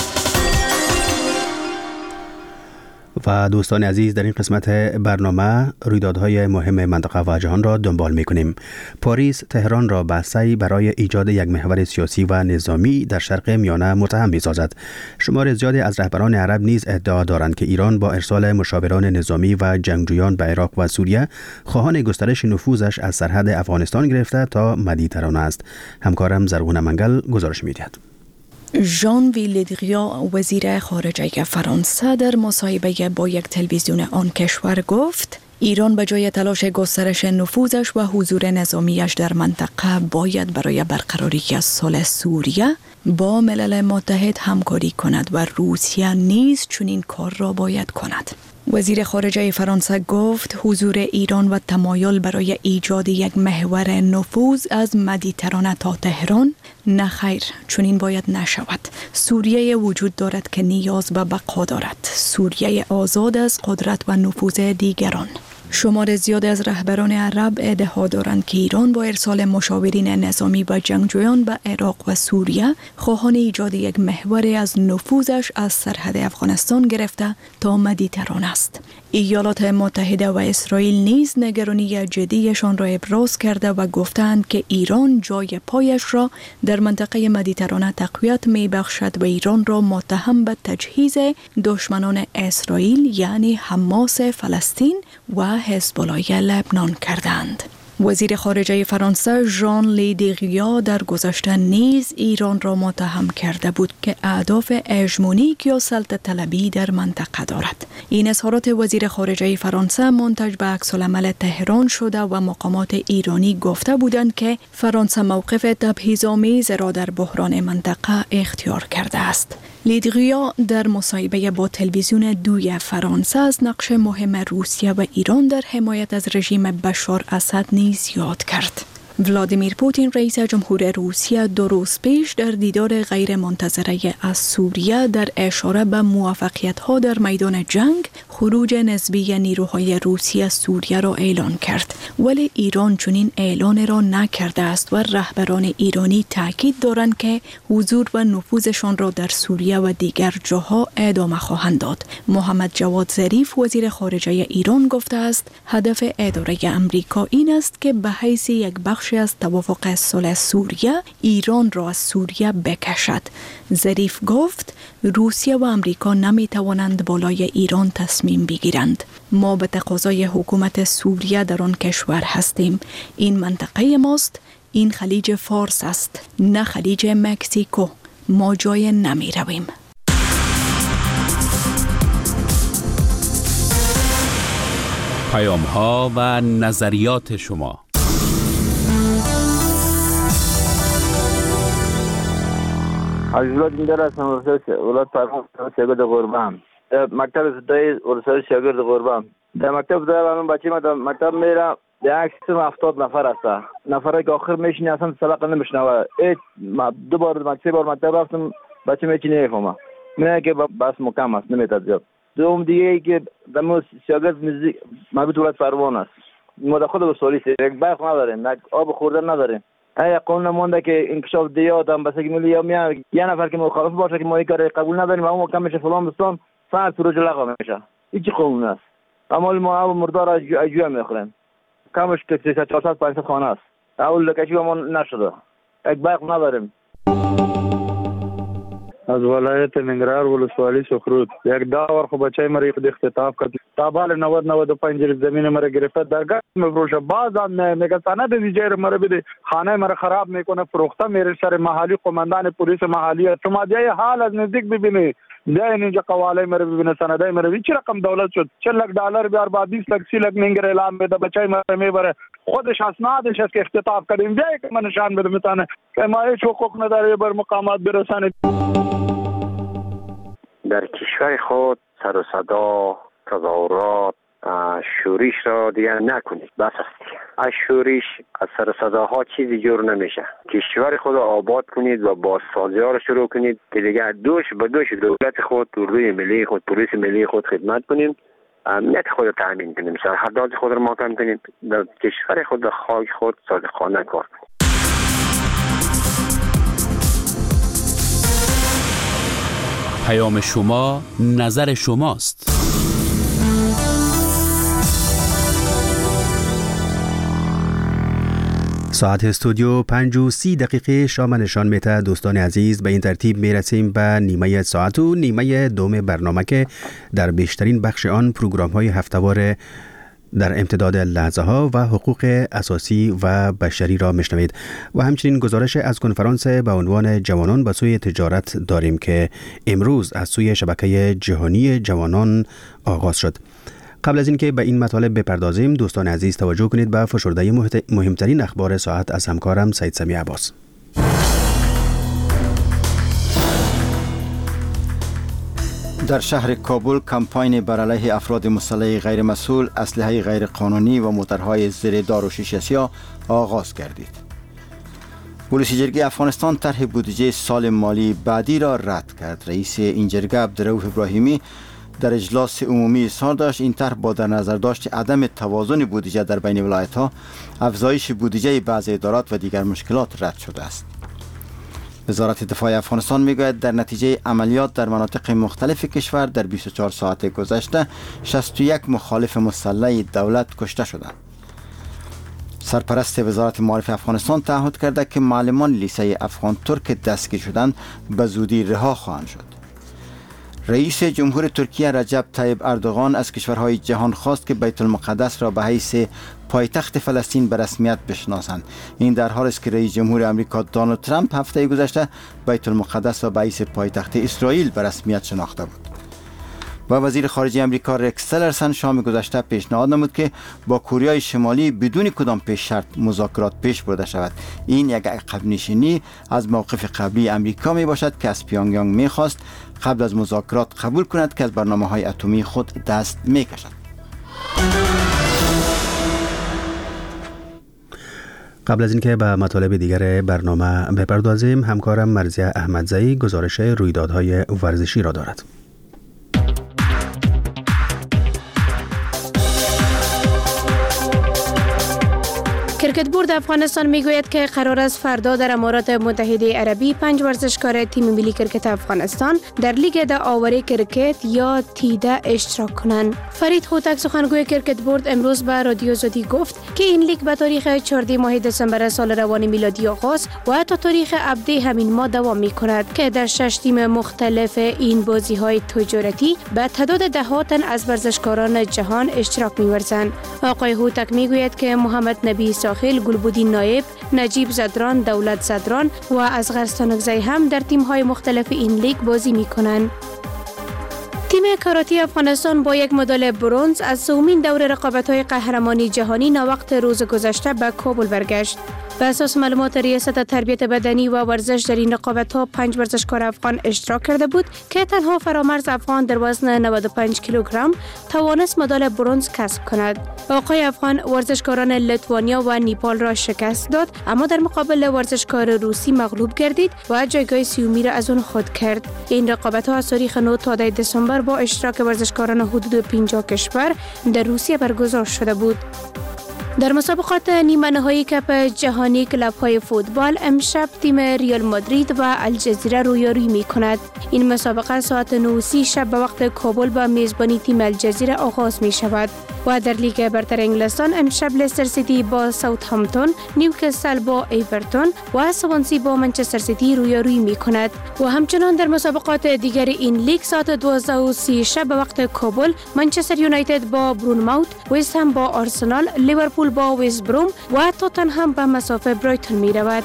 و دوستان عزیز، در این قسمت برنامه رویدادهای مهم منطقه و جهان را دنبال می‌کنیم. پاریس تهران را به سعی برای ایجاد یک محور سیاسی و نظامی در شرق میانه متهم می‌سازد. شمار زیادی از رهبران عرب نیز ادعا دارند که ایران با ارسال مشاوران نظامی و جنگجویان به عراق و سوریه خواهان گسترش نفوذش از سرحد افغانستان گرفته تا مدیترانه است. همکارم زرغون منگل گزارش می‌دهد. ژان ویل دریان، وزیر خارجه فرانسه، در مصاحبه با یک تلویزیون آن کشور گفت ایران به جای تلاش گسترش نفوذش و حضور نظامیش در منطقه باید برای برقراری صلح سوریه با ملل متحد همکاری کند و روسیه نیز چنین کار را باید کند. وزیر خارجه فرانسه گفت حضور ایران و تمایل برای ایجاد یک محور نفوذ از مدیترانه تا تهران نه خیر، چنین باید نشود. سوریه وجود دارد که نیاز به بقا دارد. سوریه آزاد از قدرت و نفوذ دیگران. شمار زیاد از رهبران عرب ادعا دارند که ایران با ارسال مشاورین نظامی و جنگجویان به عراق و سوریه خواهان ایجاد یک محور از نفوذش از سرحد افغانستان گرفته تا مدیترانه است. ایالات متحده و اسرائیل نیز نگرانی جدیشان را ابراز کرده و گفتند که ایران جای پایش را در منطقه مدیترانه تقویت می بخشد و ایران را متهم به تجهیز دشمنان اسرائیل یعنی حماس فلسطین و حزب الله لبنان کردند. وزیر خارجه فرانسه ژان لی دریان در گذشته نیز ایران را متهم کرده بود که اهداف هژمونیک یا سلطه طلبی در منطقه دارد. این اظهارات وزیر خارجه فرانسه منتج به عکس‌العمل تهران شده و مقامات ایرانی گفته بودند که فرانسه موقف تبعیض‌آمیز را در بحران منطقه اختیار کرده است. لی دریان در مصاحبه با تلویزیون دوی فرانسه از نقش مهم روسیه و ایران در حمایت از رژیم بشار اسد نیز یاد کرد. ولادیمیر پوتین رئیس جمهور روسیه 2 روز پیش در دیدار غیر منتظره از سوریه در اشاره به موفقیت‌ها در میدان جنگ خروج نسبی نیروهای روسیه از سوریه را اعلان کرد، ولی ایران چنین اعلان را نکرده است و رهبران ایرانی تاکید دارند که حضور و نفوذشان را در سوریه و دیگر جاها ادامه خواهند داد. محمد جواد ظریف وزیر خارجه ایران گفته است هدف اداره امریکا این است که به حیث یک بخش از توافق صلح سوریه ایران را از سوریه بکشد. ظریف گفت روسیه و امریکا نمی توانند بالای ایران تصمیم بگیرند. ما به تقاضای حکومت سوریه در آن کشور هستیم. این منطقه ماست. این خلیج فارس است، نه خلیج مکزیکو. ما جای نمی رویم. پیام ها و نظریات شما. عزیزات اینجا هستم ولایت فرمان شاگرد قربان مکتب ابتدایی ورسای شاگرد قربان در مکتب ابتدایی الان بچه ما در مکتب میره در اکثر 70 نفر هست. نفرایی که آخر میشینی اصلا سبق نمیشنوه. 2 بار 3 بار مکتب رفتم بچه میچینه نمیفهمه. میگه که بس مکم است نمیتاد زیاد. دوم دیگه ای که دمو شاگرد نزدیک مربوط ولایت فرمان است. ما در خود به سوالی یک برق نداریم، یک آب خوردن نداریم. ایا قانون مونده که انکشاف دیات هم بسیاری ملی یا میان یه نفر که مخالف باشه که ما این کار قبول نداریم اما کم میشه فلان بستان سر پروژه لغو میشه. این چه قانون است؟ اما ما مردار اجوا میخورن. کمش که 300 400 500 خانه است. اول لکشی ما نشده، یک برق نداریم. از ولایت ننگرهار ولسوالی سخرود یک داور خو بچای مری خود اختطاف کرد تا بال 95 زمین مرا گرفته درگاه مفروشه بعضا میگه سند دیجر مرا بده خانه مرا خراب میکنه فروخته میره سر محلی قماندان پلیس محلی شما دیگه حال از نزدیک ببینید ده اینجا قواله مرا ببینه سندای مرا چه رقم دولت شد 40 لک دلار بیار بعد 20 لک 30 لک ننگر اعلام بده بچای مرا میبره خودش اسنادش است که اختطاف کردیم جای که من نشان بده میتونه که ما هیچ حقوق نداره بر مقامات برسانه. در کشور خود سر و صدا تظاهرات شورش را دیگر نکنید، بس است. از شورش از سر و صداها چیزی جور نمیشه. کشور خود آباد کنید و بازسازی ها را شروع کنید که دیگر دوش به دوش دولت خود، اردوی ملی خود، پلیس ملی خود خدمت کنیم، امنیت خود را تامین کنیم، سرحدات خود را محکم کنیم، در کشور خود، در خاک خود صادقانه کار کنیم. پیام شما، نظر شماست. ساعت استودیو 5:30 شام نشان میده. دوستان عزیز، به این ترتیب میرسیم به نیمه ساعت و نیمه دوم برنامه که در بیشترین بخش آن پروگرام های هفته‌وار در امتداد لحظه ها و حقوق اساسی و بشری را میشنوید و همچنین گزارش از کنفرانس به عنوان جوانان به سوی تجارت داریم که امروز از سوی شبکه جهانی جوانان آغاز شد. قبل از اینکه به این مطالب بپردازیم، دوستان عزیز توجه کنید به فشرده مهمترین اخبار ساعت از همکارم سید سمی عباس. در شهر کابل کمپاین بر علیه افراد مسلح غیر مسئول، اسلحه غیر قانونی و موترهای زیر دار و شیشه سیاه آغاز گردید. ولسی جرگه افغانستان طرح بودجه سال مالی بعدی را رد کرد. رئیس این جرگه عبدالرؤوف ابراهیمی در اجلاس عمومی اظهار داشت این طرح با در نظر داشت عدم توازن بودجه در بین ولایت‌ها، افزایش بودجه بعضی ادارات و دیگر مشکلات رد شده است. وزارت دفاع افغانستان میگوید در نتیجه عملیات در مناطق مختلف کشور در 24 ساعت گذشته 61 مخالف مسلح دولت کشته شدند. سرپرست وزارت معارف افغانستان تعهد کرده که معلمان لیسه افغان ترک دستگیر شدند به زودی رها خواهند شد. رئیس جمهور ترکیه رجب طیب اردوغان از کشورهای جهان خواست که بیت المقدس را به حیث پایتخت فلسطین به رسمیت بشناسند. این در حالی است که رئیس جمهور آمریکا دونالد ترامپ هفته گذشته بیت المقدس را به حیث پایتخت اسرائیل به رسمیت شناخته بود. و وزیر خارجه آمریکا رکس تیلرسن شام گذشته پیشنهاد نمود که با کره شمالی بدون کدام پیش شرط مذاکرات پیش برده شود. این یک عقب نشینی از موقف قبلی آمریکا می باشد که از پیونگیانگ می خواست قبل از مذاکرات قبول کند که از برنامه‌های اتمی خود دست می کشد. قبل از اینکه به مطالب دیگر برنامه بپردازیم، همکارم مرزیه احمدزئی گزارش رویدادهای ورزشی را دارد. کرکت بورد افغانستان میگوید که قرار است فردا در امارات متحده عربی 5 ورزشکار تیم ملی کرکت افغانستان در لیگ داوری کرکت یا تیده اشتراک کنند. فرید هوتک سخنگوی کرکت بورد امروز به رادیو آزادی گفت که این لیگ به تاریخ 14 ماه دسامبر سال روان میلادی آغاز و تا تاریخ ابدی همین ماه دوام می‌کند که در 6 تیم مختلف این بازی‌های تجارتی به تعداد ده‌ها تن از ورزشکاران جهان اشتراک می‌ورزند. آقای هوتک میگوید که محمد نبی ساخل، گلبودین نایب، نجیب زدران، دولت زدران و اصغر ستانکزی هم در تیم‌های مختلف این لیگ بازی می‌کنند. تیم کاراته افغانستان با یک مدال برنز از سومین دور رقابت‌های قهرمانی جهانی ناوقت روز گذشته به کابل برگشت. به اساس معلومات ریاست تربیت بدنی و ورزش در این رقابت‌ها 5 ورزشکار افغان اشتراک کرده بود که تنها فرامرز افغان در وزن 95 کیلوگرم توانست مدال برنز کسب کند. آقای افغان ورزشکاران لیتوانیا و نیپال را شکست داد، اما در مقابل ورزشکار روسی مغلوب گردید و جایگاه سیومی را از آن خود کرد. این رقابت‌ها از تاریخ 9 تا 10 دسامبر با اشتراک ورزشکاران حدود 50 کشور در روسیه برگزار شده بود. در مسابقات نیمه نهایی کپ جهانی کلب‌های فوتبال امشب تیم ریال مادرید و الجزیره رویارویی می‌کند. این مسابقه ساعت 9:30 شب به وقت کابل با میزبانی تیم الجزیره آغاز می‌شود. و در لیگ برتر انگلستان امشب لستر سیتی با ساوثهامپتون، نیوکاسل با ایورتون و سوانسی با منچستر سیتی رویارویی می‌کند. و همچنان در مسابقات دیگر این لیگ ساعت 12:30 شب به وقت کابل منچستر یونایتد با برونموت، وست هم با آرسنال، لیورپول با وست بروم و توتنهام به مسافه برایتون می رود.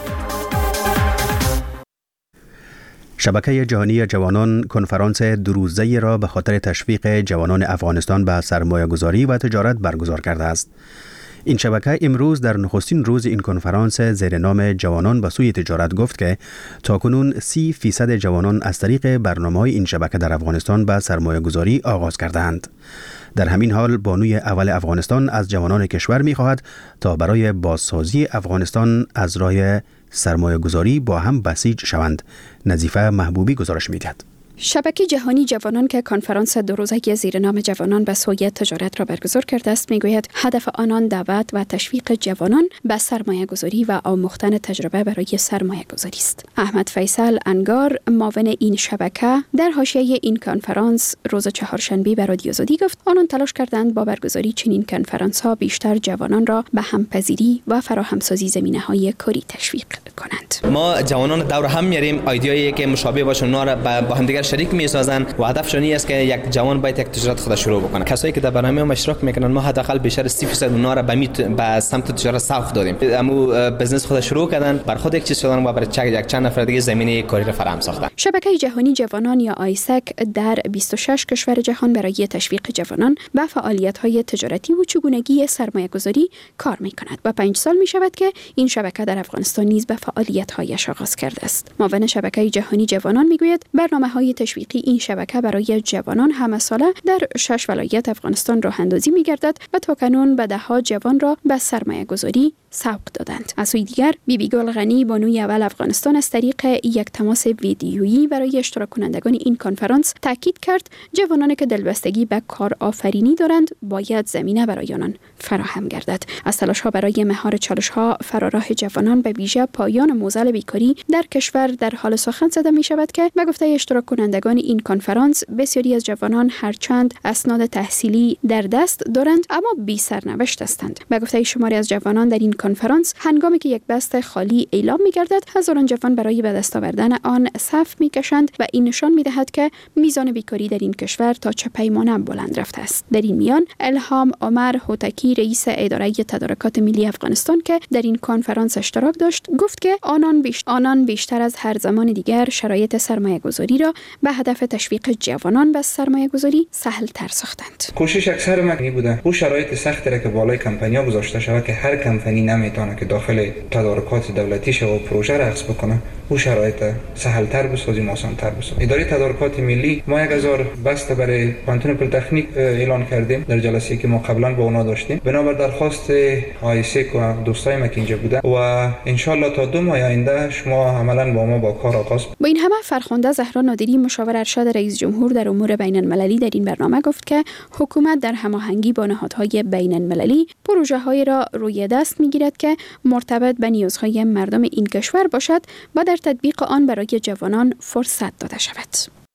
شبکه جهانی جوانان کنفرانس دوروزه‌ای را به خاطر تشویق جوانان افغانستان به سرمایه‌گذاری و تجارت برگزار کرده است. این شبکه امروز در نخستین روز این کنفرانس زیر نام جوانان به سوی تجارت گفت که تاکنون 30% جوانان از طریق برنامه‌های این شبکه در افغانستان به سرمایه‌گذاری آغاز کردند. در همین حال بانوی اول افغانستان از جوانان کشور می‌خواهد تا برای بازسازی افغانستان از راه سرمایه‌گذاری با هم بسیج شوند. نظیفه محبوبی گزارش می‌دهد. شبکه جهانی جوانان که کنفرانس دو روزه زیر نام جوانان به سوی تجارت را برگزار کرده است میگوید هدف آنان دعوت و تشویق جوانان به سرمایه گذاری و آموختن تجربه برای سرمایه گذاری است. احمد فیصل انگار معاون این شبکه در حاشیه این کنفرانس روز چهارشنبه به رادیو آزادی گفت آنان تلاش کردند با برگزاری چنین کنفرانس ها بیشتر جوانان را به همپذیری و فراهمسازی زمینه‌های کاری تشویق کنند. ما جوانان دور هم میاریم ایده‌ای که مشابه باشه اونا را با همدیگر شریک میسازن و هدفشون این است که یک جوان باید یک تجارت خود شروع بکنه. کسایی که در برنامه ما اشتراک میکنن ما حداقل بیشتر 30% اونها را به سمت تجارت سوق دادیم. امو بزنس خود شروع کردن، بر خود یک چیز شدن و برای یک چند نفر دیگه زمینه کاری را فراهم ساختن. شبکه جهانی جوانان یا آیسک در 26 کشور جهان برای تشویق جوانان به فعالیت‌های تجارتی و چگونگی سرمایه‌گذاری کار می‌کند. و 5 سال می‌شود که این شبکه در افغانستان نیز به فعالیت‌هایش آغاز کرده است. معاون شبکه جهانی جوانان می‌گوید برنامه‌های تشویقی این شبکه برای جوانان همساله در 6 ولایت افغانستان راه اندازی می‌گردد و تاکنون به ده‌ها جوان را به سرمایه‌گذاری سوق دادند. از سوی دیگر بیبی گل غنی بانوی اول افغانستان از طریق یک تماس ویدیویی برای اشتراک کنندگان این کنفرانس تاکید کرد جوانانی که دلبستگی به کار آفرینی دارند باید زمینه برای آنان فراهم گردد. از تلاش‌ها برای مهار چالش‌ها فراراه جوانان به ویژه پایان معضل بیکاری در کشور در حال سخن زده می‌شود که به گفته اشتراک کنندگان این کنفرانس بسیاری از جوانان هرچند اسناد تحصیلی در دست دارند اما بی سرنوشت هستند. به گفته شماری از جوانان در این کنفرانس هنگامی که یک بست خالی اعلام می‌گردد هزاران جوان برای به دست آوردن آن صف می‌کشند و این نشان می‌دهد که میزان بیکاری در این کشور تا چه پیمانه بلند رفته است. در این میان الهام عمر هوتکی رئیس اداره تدارکات ملی افغانستان که در این کنفرانس اشتراک داشت گفت که آنان بیشتر از هر زمان دیگر شرایط سرمایه‌گذاری را به هدف تشویق جوانان به سرمایه‌گذاری سهل‌تر ساختند. کوشش اکثر ما این بوده او شرایط سختی را که بالای کمپانی‌ها گذاشته شده که هر کمپانی نمیتونه که داخل تدارکات دولتی شه و پروژه را عکس بکنه او شرایط سهل‌تر بسازیم آسان‌تر بسازیم. اداره تدارکات ملی ما 1000 بسته برای پانتون پلی‌تکنیک اعلان کردیم در جلسه‌ای که ما قبلا با اونا داشتیم بنابر درخواست آیسک و دوستای ما که اینجا بوده و ان شاء الله تا 2 ماه آینده شما عملاً با ما با کار آغاز. با این همه فرخنده زهرا نادری مشاور ارشد رئیس جمهور در امور بین‌المللی در این برنامه گفت که حکومت در هماهنگی با نهادهای بین‌المللی پروژه‌هایی را روی دست می‌گیرد که مرتبط به نیازهای مردم این کشور باشد و در تطبیق آن برای جوانان فرصت داده شود.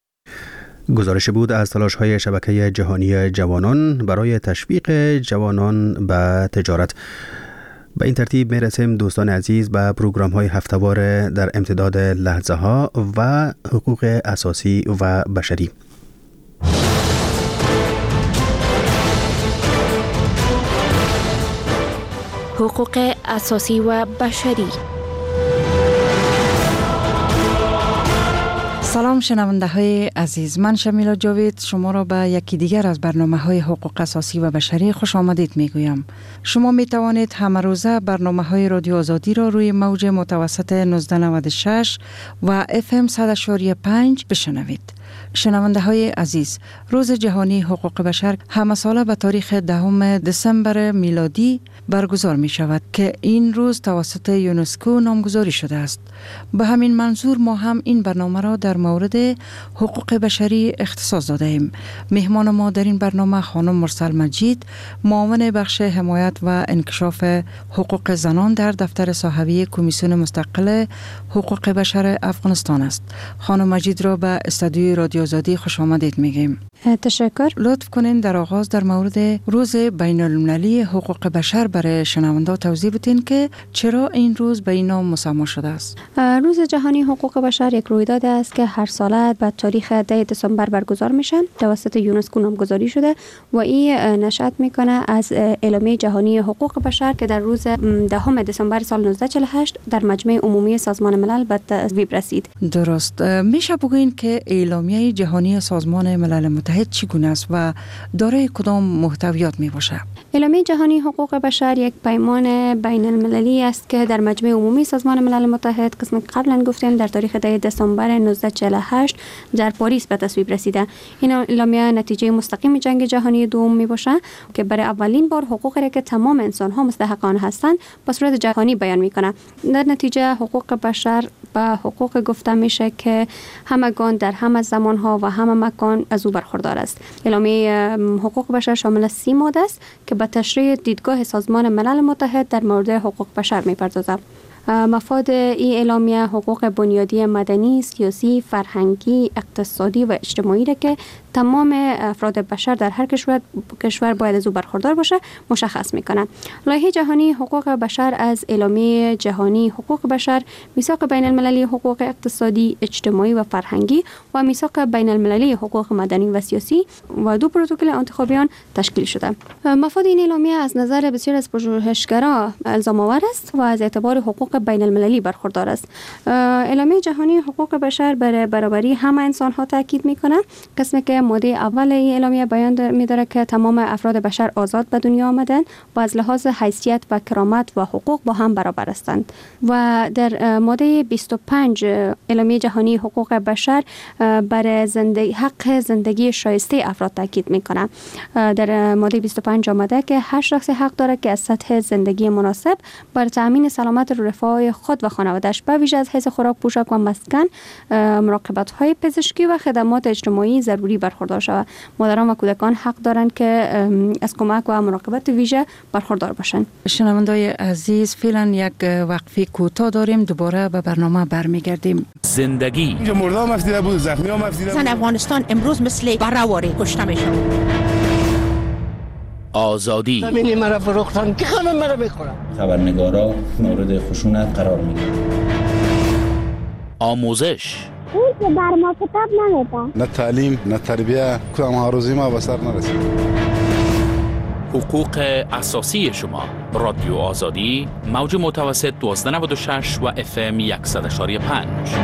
گزارش بود از تلاش‌های شبکه جهانی جوانان برای تشویق جوانان به تجارت. به این ترتیب میرسیم دوستان عزیز به پروگرام‌های هفته‌وار در امتداد لحظه‌ها و حقوق اساسی و بشری. حقوق اساسی و بشری. سلام شنونده های عزیز، من شمیلا جاوید شما را به یکی دیگر از برنامه های حقوق اساسی و بشری خوش آمدید می گویم. شما می توانید همه روزه برنامه های رادیو آزادی را روی موج متوسط 1996 و FM 100.5 بشنوید. شنونده های عزیز، روز جهانی حقوق بشر همه ساله به تاریخ 10 دسامبر میلادی برگزار می شود که این روز توسط یونسکو نامگذاری شده است. به همین منظور ما هم این برنامه را در مورد حقوق بشری اختصاص داده ایم. مهمان ما در این برنامه خانم مرسل مجید، معاون بخش حمایت و انکشاف حقوق زنان در دفتر صاحبی کمیسیون مستقل حقوق بشر افغانستان است. خانم مجید را به استودیوی رادیو آزادی خوش آمدید میگیم. تشکر. لطف کنین در آغاز در مورد روز بین المللی حقوق بشر برای شنونده توضیح بدین که چرا این روز به این نام مسمى شده است. روز جهانی حقوق بشر یک رویداد است که هر ساله به تاریخ 10 دسامبر برگزار میشن. توسط یونسکو نامگذاری شده و این نشأت میکنه از اعلامیه جهانی حقوق بشر که در روز 10 دسامبر سال 1948 در مجمع عمومی سازمان ملل به تصویب رسید. درست. میشه بگوین که اعلامیه جهانی سازمان ملل متحد چگونه است و دارای کدام محتویات می باشه؟ اعلامیه جهانی حقوق بشر یک پیمان بین المللی است که در مجمع عمومی سازمان ملل متحد قسم قبلا گفتیم در تاریخ 10 دسامبر 1948 در پاریس به تصویب رسیده. این اعلامیه نتیجه مستقیم جنگ جهانی دوم می باشه که برای اولین بار حقوقی که تمام انسان ها مستحق آن هستند به صورت جهانی بیان می کنه. در نتیجه حقوق بشر به حقوق گفته میشه که همگان در همه زمان ها و همه مکان از او برخوردار است. اعلامیه حقوق بشر شامل 30 ماده است که به تشریح دیدگاه سازمان ملل متحد در مورد حقوق بشر میپردازد. مفاد این اعلامیه حقوق بنیادی مدنی، سیاسی، فرهنگی، اقتصادی و اجتماعی را که تمام افراد بشر در هر کشور باید از او برخوردار باشه مشخص میکنه. لایحه جهانی حقوق بشر از اعلامیه جهانی حقوق بشر، میثاق بین المللی حقوق اقتصادی، اجتماعی و فرهنگی و میثاق بین المللی حقوق مدنی و سیاسی و 2 پروتکل انتخابیان تشکیل شده. مفاد این اعلامیه از نظر بسیار از پژوهشگران الزام آور است و از اعتبار حقوق بین المللی برخوردار است. اعلامیه جهانی حقوق بشر بر برابری همه انسان ها تاکید میکنه. قسمی که ماده اول این اعلامیه بیان می‌داره که تمام افراد بشر آزاد به دنیا آمدند و از لحاظ حیثیت و کرامت و حقوق با هم برابر هستند. و در ماده 25 اعلامیه جهانی حقوق بشر بر حق زندگی شایسته افراد تاکید میکنه. در ماده 25 آمده که هر شخص حق داره که از سطح زندگی مناسب بر تامین سلامت و رفاه خود و خانواده‌اش به ویژه از حیث خوراک، پوشاک و مسکن، مراقبت‌های پزشکی و خدمات اجتماعی ضروری برخوردار شود. مادران و کودکان حق دارند که از کمک و مراقبت ویژه برخوردار باشند. شنونده‌های عزیز، فعلا یک وقفه کوتاه داریم، دوباره به برنامه برمیگردیم. زندگی مردم مفتیده بود، زخمی ها مفتیده بود. افغانستان امروز مثل برآوری کشته میشه. آزادی زمینی مرا فروختن که همه مرا میخورن. خبرنگارا مورد خشونت قرار میگیرن. آموزش اون که بر ما کتاب نمیدن. نه تعلیم نه تربیه، کدام آرزوی ما به سر نرسید. حقوق اساسی شما. رادیو آزادی، موج متوسط 1296 و FM 100.5.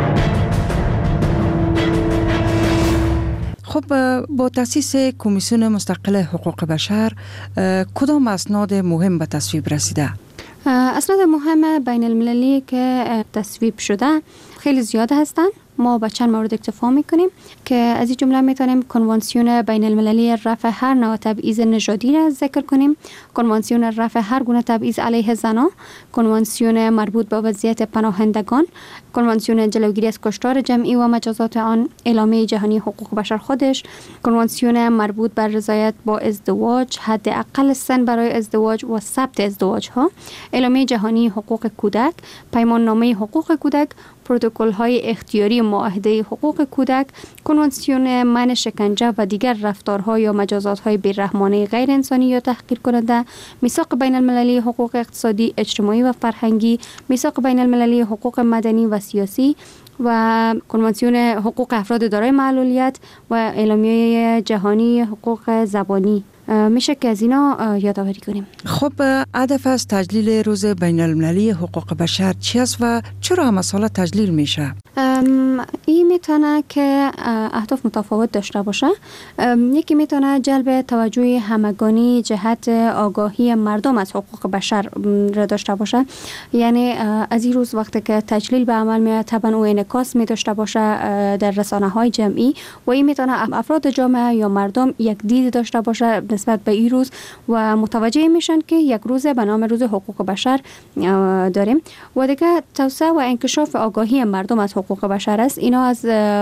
خب با تأسیس کمیسیون مستقل حقوق بشر کدام اسناد مهم به تصویب رسیده؟ اسناد مهم بین المللی که تصویب شده خیلی زیاد هستند. ما با چند مورد اکتفا میکنیم که از این جمله میتونیم کنوانسیون بین المللی رفع هر نوع تبعیض نژادی را ذکر کنیم، کنوانسیون رفع هر گونه تبعیض علیه زنان، کنوانسیون مربوط به وضعیت پناهندگان، کنوانسیون جلوگیری از کشتار جمعی و مجازات آن، اعلامیه جهانی حقوق بشر خودش، کنوانسیون مربوط بر رضایت با ازدواج، حد اقل سن برای ازدواج و ثبت ازدواج ها، اعلامیه جهانی حقوق کودک، پیمان نامه حقوق کودک، پروتکل های اختیاری معاهده حقوق کودک، کنوانسیون منع شکنجه و دیگر رفتارها یا مجازات های بی‌رحمانه غیر انسانی یا تحقیر کننده، میثاق بین المللی حقوق اقتصادی، اجتماعی و فرهنگی، میثاق بین المللی حقوق مدنی و سیاسی و کنوانسیون حقوق افراد دارای معلولیت و اعلامیه جهانی حقوق زبانی. میشه که از اینا یادآوری کنیم. خب هدف از تجلیل روز بین المللی حقوق بشر چی است و چرا هم مسئله تجلیل میشه؟ این میتونه که اهداف متفاوت داشته باشه. یکی میتونه جلب توجه همگانی جهت آگاهی مردم از حقوق بشر را داشته باشه. یعنی از این روز وقتی که تجلیل به عمل میاد طبعا او انعکاس می داشته باشه در رسانه های جمعی و این میتونه افراد جامعه یا مردم یک دید داشته باشه نسبت به این روز و متوجه میشن که یک روز به نام روز حقوق بشر داریم و دیگه توسعه و انکشاف آگاهی مردم از حقوق بشر است. اینا از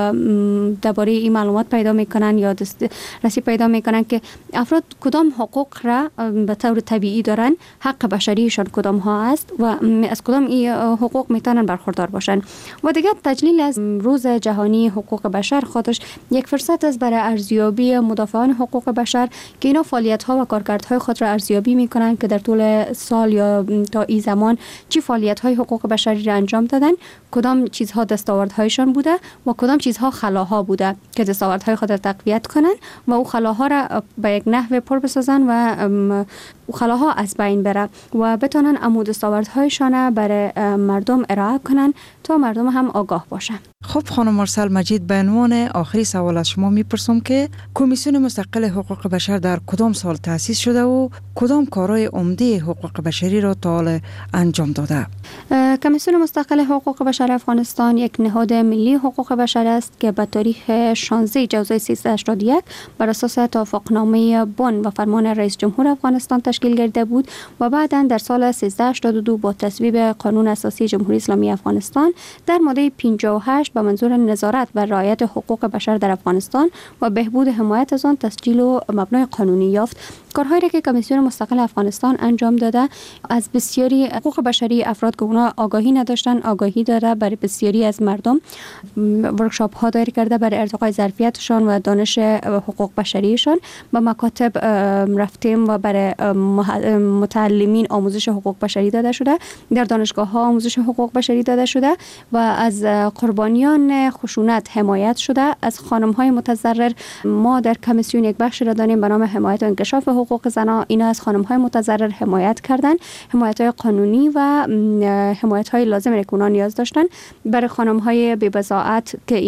درباره این معلومات پیدا میکنن یا دسترسی پیدا میکنن که افراد کدام حقوق را به طور طبیعی دارن، حق بشریشان کدام ها است و از کدام این حقوق میتونن برخوردار باشن. و دیگه تجلیل از روز جهانی حقوق بشر خودش یک فرصت است برای ارزیابی مدافعان حقوق بشر که اینا فعالیت ها و کارکردهای خود را ارزیابی میکنن که در طول سال یا تا این زمان چی فعالیت های حقوق بشری را انجام دادن، کدام چیزها دستاوردهایشان بوده و کدام چیزها خلاها بوده که دستاوردهای خود را تقویت کنن و او خلاها را به یک نحو پر بسازن و خلاها از بین بره و بتونن امو دستاوردهایشان برای مردم ارائه کنن تا مردم هم آگاه باشن. خب خانم مرسل مجید، به عنوان آخری سوال از شما میپرسم که کمیسیون مستقل حقوق بشر در کدام سال تأسیس شده و کدام کارهای عمده حقوق بشری را تا حال انجام داده؟ کمیسیون مستقل حقوق بشر افغانستان یک نهاد ملی حقوق بشر است که به تاریخ 16 جوزای 1381 بر اساس توافقنامه بن و فرمان رئیس جمهور افغانستان تشکیل گردیده بود و بعداً در سال 1382 با تصویب قانون اساسی جمهوری اسلامی افغانستان در ماده 58 به منظور نظارت بر رعایت حقوق بشر در افغانستان و بهبود حمایت از آن تسجیل و مبنای قانونی یافت. کارهایی را که کمیسیون مستقل افغانستان انجام داده از بسیاری حقوق بشری افراد که اونا آگاهی نداشتن آگاهی داده، برای بسیاری از مردم ورکشاپ ها دایر کرده برای ارتقای ظرفیتشان و دانش حقوق بشریشان. به مکاتب رفتیم و برای متعلمین آموزش حقوق بشری داده شده، در دانشگاه ها آموزش حقوق بشری داده شده و از قربانیان خشونت حمایت شده. از خانم های متضرر ما در کمیسیون یک بخش را داریم به نام حمایت و انکشاف حقوق زنان. اینا از خانم های متضرر حمایت کردن، حمایت های قانونی و حمایت های لازم که اونا نیاز داشتن. برای خانم های بی بضاعت که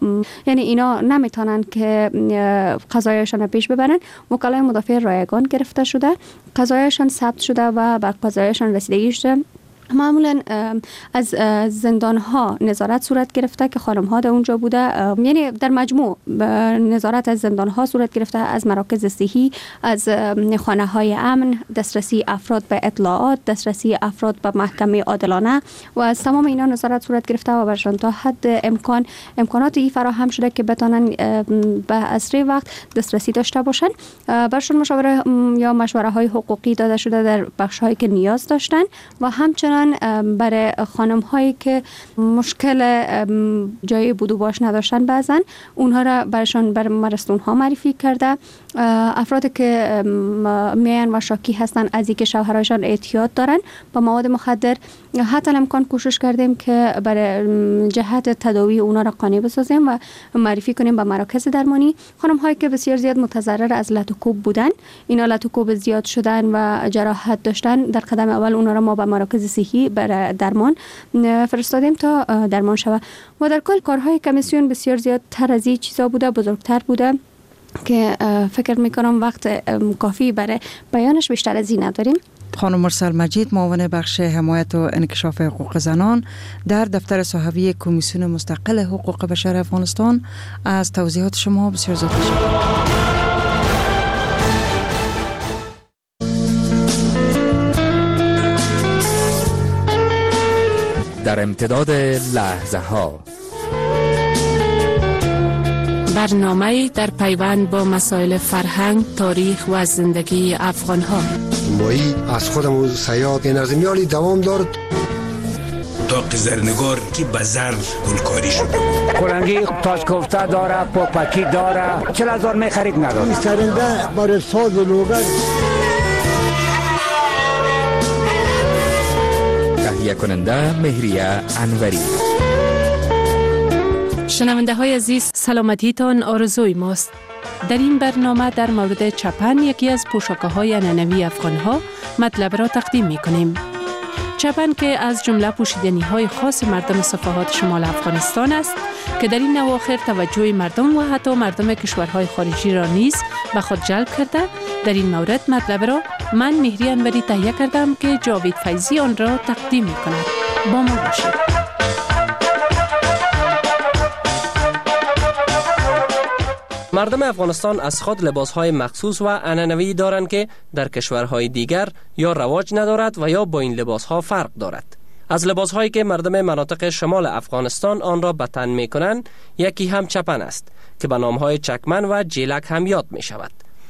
اینا نمیتونن که قضایشان را پیش ببرن، وکلای مدافع رایگان گرفته شده، قضایشان ثبت شده و بر قضایشان رسیدگی شده. معمولا از زندان ها نظارت صورت گرفته که خانم ها در اونجا بوده، یعنی در مجموع نظارت از زندان ها صورت گرفته، از مراکز صحی، از خانه های امن، دسترسی افراد به اطلاعات، دسترسی افراد به محکمه عادلانه و از تمام اینا نظارت صورت گرفته و برشان تا حد امکانات ای فراهم شده که بتونن به اسرع وقت دسترسی داشته باشن. برشان مشاوره یا مشوره های حقوقی داده شده در بخش هایی که نیاز داشتن و همچنین برای خانم هایی که مشکل جای بود و باش نداشتن بعضن اونها را برشان بر مرستون ها معرفی کرده. افرادی که میان و شاکی هستن از اینکه شوهرایشان اعتیاد دارن با مواد مخدر، حتی امکان کوشش کردیم که برای جهت تداوی اونا را قانع بسازیم و معرفی کنیم به مراکز درمانی. خانم هایی که بسیار زیاد متضرر از لطوکوب بودن، اینا لطوکوب زیاد شدن و جراحت داشتن، در قدم اول اونا را ما به مراکز صحی برای درمان فرستادیم تا درمان شود. و در کل کارهای کمیسیون بسیار زیاد تر از این چیزا بوده، بزرگتر بوده که فکر میکنم وقت کافی برای بیانش بیشتر از این نداریم. خانم مرسل مجید، معاون بخش حمایت و انکشاف حقوق زنان در دفتر صحوی کمیسیون مستقل حقوق بشر افغانستان، از توضیحات شما بسیار زیاد تشکر. در امتداد لحظه ها برنامه در پیوند با مسائل فرهنگ، تاریخ و زندگی افغان ها. مایی از خودمون سیاد نظمیالی دوام دارد. داغ زرنگار که به زر گلکاری شده، کلنگی تاج کوفته داره، پاپکی داره، 40,000 می خرید نداره. سرنده برای ساز و لوگر. تهیه کننده مهریه انوری. شنونده های عزیز، سلامتیتان آرزوی ماست. در این برنامه در مورد چپن، یکی از پوشاکه های عنعنوی افغان ها، مطلب را تقدیم می کنیم. چپن که از جمله پوشیدنی های خاص مردم صفحات شمال افغانستان است که در این اواخر توجه مردم و حتی مردم کشورهای خارجی را نیز به خود جلب کرده. در این مورد مطلب را من مهری انوری تهیه کردم که جاوید فیضی آن را تقدیم می کند. با ما باشید. مردم افغانستان از خود لباسهای مخصوص و عنعنوی دارند که در کشورهای دیگر یا رواج ندارد و یا با این لباسها فرق دارد. از لباسهایی که مردم مناطق شمال افغانستان آن را به تن می کنند یکی هم چپن است که به نامهای چکمن و جیلک هم یاد می شود.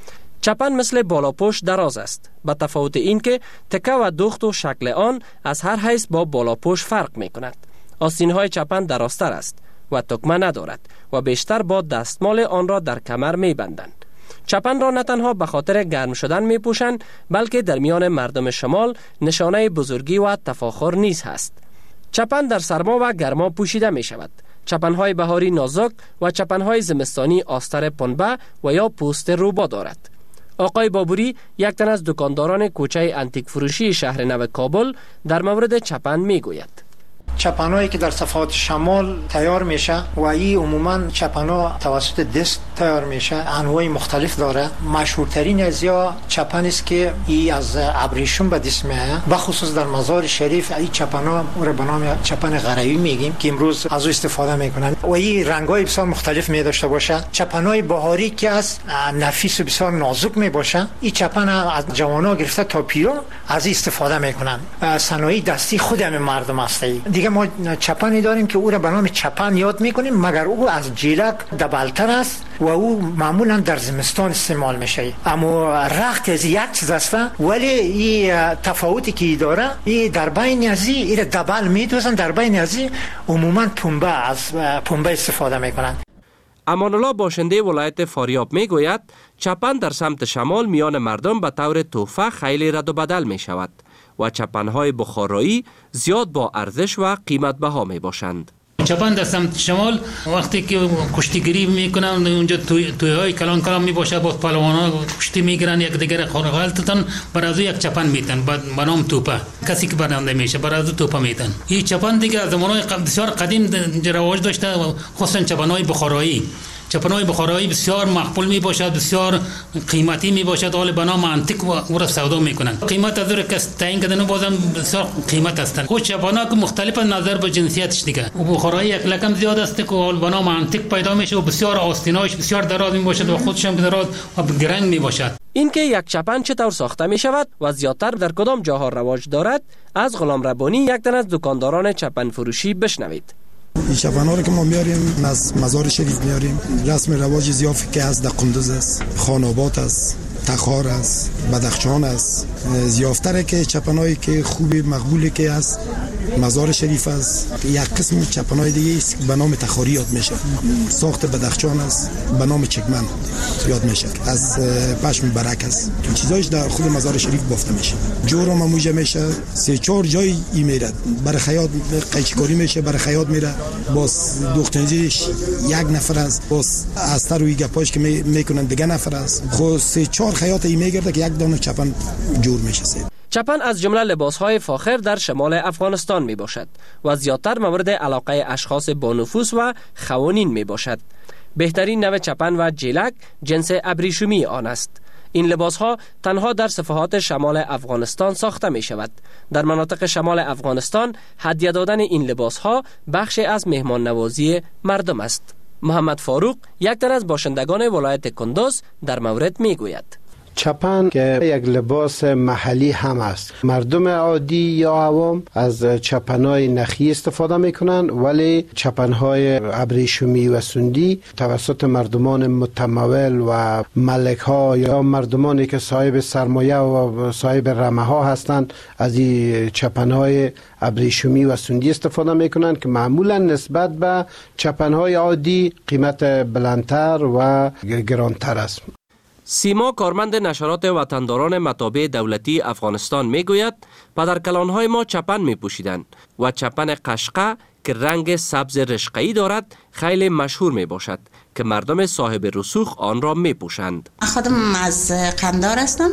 چپن مثل بالاپوش دراز است، به تفاوت این که تکه و دوخت و شکل آن از هر حیث با بالاپوش فرق می کند. آستینهای چپن درازتر است و تکمه ندارد و بیشتر با دستمال آن را در کمر می بندند. چپن را نه تنها به خاطر گرم شدن می پوشند بلکه در میان مردم شمال نشانه بزرگی و تفاخر نیز هست. چپن در سرما و گرما پوشیده می شود. چپنهای بهاری نازک و چپنهای زمستانی آستر پنبه و یا پوست روبا دارد. آقای بابوری یک تن از دکانداران کوچه انتیک فروشی شهر نو کابل در مورد چپن می گوید. چپنایی که در صفحات شمال تیار میشه و این عموما چپنا توسط دست تیار میشه، انواع مختلف داره. مشهورترین از یا چپن است که این از ابریشم به دست میاد، به خصوص در مزار شریف. این چپنا رو به نام چپن غروی میگیم که امروز از او استفاده میکنن و این رنگای بسیار مختلف می داشته باشه. چپنای بهاری که از نفیس و بسیار نازک می باشه، این چپن از جوانا گرفته تا پیرا از این استفاده میکنن. صنایع دستی خود همین مردم است. دیگه ما چپنی داریم که او را به نام چپن یاد میکنیم، مگر او از جیلک دبلتر است و او معمولا در زمستان استعمال میشه. اما رخت از یک چیز است، ولی این تفاوتی که داره، این در بین از این دبل میدوزن، در بین از این عموما پنبه از پنبه استفاده میکنن. امان الله باشنده ولایت فاریاب میگوید چپن در سمت شمال میان مردم به طور تحفه خیلی رد و بدل می شود و چپنهای بخارایی زیاد با ارزش و قیمت بها می باشند. چپن در سمت شمال وقتی که کشتیگیری میکنن اونجا تویهای کلان کلان میباشه، با پهلوانا کشتی میگیرن، یک دیگر خالتن برازو یک چپن میتن به نام توپه. کسی که برنده میشه برازو توپه میتن. این چپن دیگه از زمانهای بسیار قدیم رواج داشته، خصوصا چپنهای بخارایی. چپنهای بخارایی بسیار مقبول می باشد، بسیار قیمتی می باشد، حال به نام انتیک او را سودا می کنند. قیمت از که تعیین کردن بازم بسیار قیمت هستند. خود چپنها که مختلف نظر به جنسیتش دیگه. و بخارایی یک لکم زیاد است که حال به نام انتیک پیدا میشه و بسیار آستیناش بسیار دراز می باشد و خودش هم دراز و گرنگ می باشد. اینکه یک چپن چطور ساخته می شود و زیادتر در کدام جاها رواج دارد از غلام ربانی، یک تن از دکانداران چپن فروشی، بشنوید. این چپن‌ها رو که ما میاریم از مزار شریف میاریم، رسم رواج زیافی که از در قندوز است، خانابات است، تخار است، بدخشان است. زیافتره که چپنایی که خوبی مقبولی که از مزار شریف است. یک قسم چپنای دیگه است به نام تخاری یاد میشه، ساخت بدخشان است به نام چکمن یاد میشه، از پشم برک است. چیزایش در خود مزار شریف بافته میشه. جور هم موجه میشه، 3-4 جای این میره، برای خیاط قیچکاری میشه، برای خیاط میره، باز دوختنجیش یک نفر است، باز استر و گپاش که میکنن دیگه نفر است. خود 3-4 خیاط این میگرده که یک دانه چپن جور میشه. چپن از جمله لباسهای فاخر در شمال افغانستان می باشد و زیادتر مورد علاقه اشخاص با نفوذ و خوانین می باشد. بهترین نوع چپن و جیلک جنس ابریشمی آن است. این لباسها تنها در صفحات شمال افغانستان ساخته می شود. در مناطق شمال افغانستان هدیه دادن این لباسها بخشی از مهمان نوازی مردم است. محمد فاروق، یک تن از باشندگان ولایت کندوز، در مورد می گوید. چپن که یک لباس محلی هم است. مردم عادی یا عوام از چپنهای نخی استفاده میکنن، ولی چپنهای ابریشمی و سندی توسط مردمان متمول و ملک ها یا مردمانی که صاحب سرمایه و صاحب رمه ها هستند از این چپنهای ابریشمی و سندی استفاده میکنن که معمولا نسبت به چپنهای عادی قیمت بلندتر و گرانتر است. سیما، کارمند نشرات وطنداران مطابع دولتی افغانستان، میگوید پدرکلانهای ما چپن می پوشیدند و چپن قشقه که رنگ سبز رشقه‌ای دارد خیلی مشهور می باشد که مردم صاحب رسوخ آن را می پوشند. خودم از قندار هستم.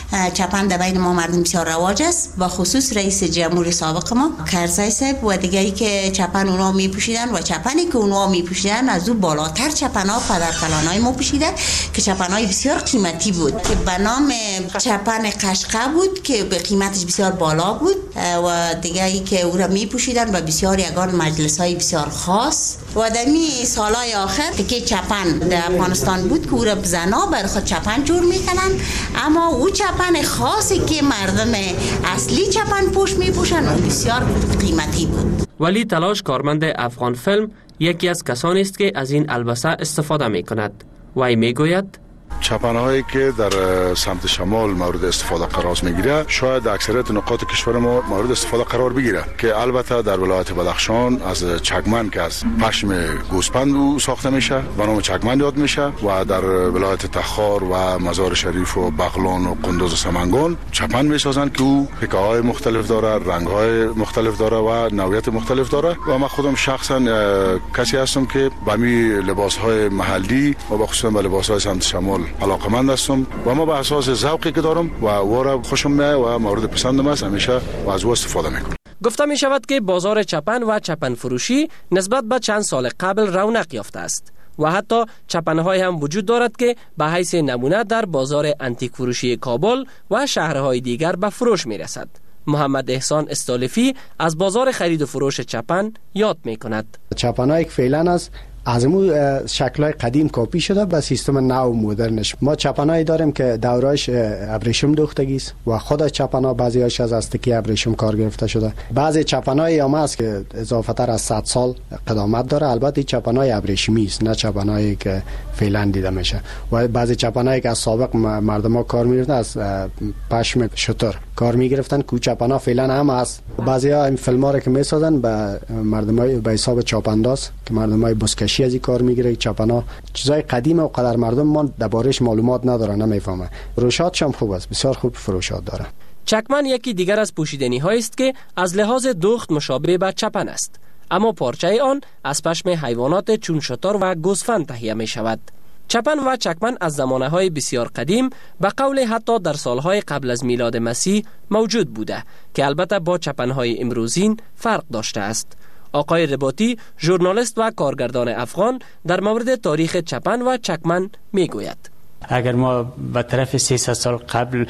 چپن در بین ما مردم بسیار رواج است، با خصوص رئیس جمهور سابق ما کرزی صاحب و دیگری که چپن اونا می پوشیدن و چپنی که اونا می پوشیدن از او بالاتر چپن‌ها پدرکلانای ما پوشیدن که چپن‌های بسیار قیمتی بود که به نام چپن قشقه بود که به قیمتش بسیار بالا بالا بود و دیگه ای که او را می پوشیدن و بسیار یگان مجلس های بسیار خاص و دمی سالهای آخر که چپن در افغانستان بود که او را زنا بر خود چپن جور میکنن، اما او چپن خاصی که مردم اصلی چپن پوش می پوشن و بسیار قیمتی بود. ولی تلاش کارمند افغان فیلم یکی از کسانی است که از این البسه استفاده می کند. وی می گوید چپنهایی که در سمت شمال مورد استفاده قرار میگیره شاید اکثریت نقاط کشور ما مورد استفاده قرار بگیره، که البته در ولایت بدخشان از چکمن که از پشم گوسپند ساخته میشه به نام چکمن یاد میشه و در ولایت تخار و مزار شریف و بغلان و قندوز و سمنگان چپن میسازن که او پکه های مختلف داره، رنگ های مختلف داره و نوعیت مختلف داره و من خودم شخصا کسی هستم که به می لباس های محلی و بخصوصا به لباس های سمت شمال علاقمند هستم و ما به اساس ذوقی که دارم و او خوشم میاد و مورد پسندم است، همیشه و از او استفاده میکنم. گفته می شود که بازار چپن و چپن فروشی نسبت به چند سال قبل رونق یافته است و حتی چپن‌های هم وجود دارد که به حیث نمونه در بازار انتیک فروشی کابل و شهرهای دیگر به فروش می رسد. محمد احسان استالفی از بازار خرید و فروش چپن یاد می کند. چپن‌هایی که فعلا است از مو شکل‌های قدیم کپی شده به سیستم نو مدرنش. ما چپنایی داریم که دورایش ابریشم دوختگی است و خود چپن‌ها بعضی‌هاش از استکی ابریشم کار گرفته شده. بعضی چپنایی هم است که اضافه تر از 100 سال قدامت داره، البته چپنای ابریشمی است نه چپنایی که فعلا دیده میشه. و بعضی چپنایی که از سابق مردم‌ها کار می‌کردن از پشم شتر کار می‌گرفتن که چپنا فعلا هم است. بعضی‌ها این فیلم‌ها رو که می‌سازن به مردمای به حساب چاپانداز که مردمای بسکشی از این کار میگیره. چپنا چیزای قدیمه و قدر مردم ما دربارش معلومات ندارن، نمیفهمه. فروشاتش هم خوب است، بسیار خوب فروشات داره. چکمن یکی دیگر از پوشیدنی هایی است که از لحاظ دوخت مشابه به چپن است، اما پارچه آن از پشم حیوانات چون شتر و گوسفند تهیه می شود. چپن و چکمن از زمانه های بسیار قدیم به قول حتی در سالهای قبل از میلاد مسیح موجود بوده که البته با چپن های امروزین فرق داشته است. آقای رباطی، ژورنالیست و کارگردان افغان، در مورد تاریخ چپن و چکمن می گوید. اگر ما به طرف 300 سال قبل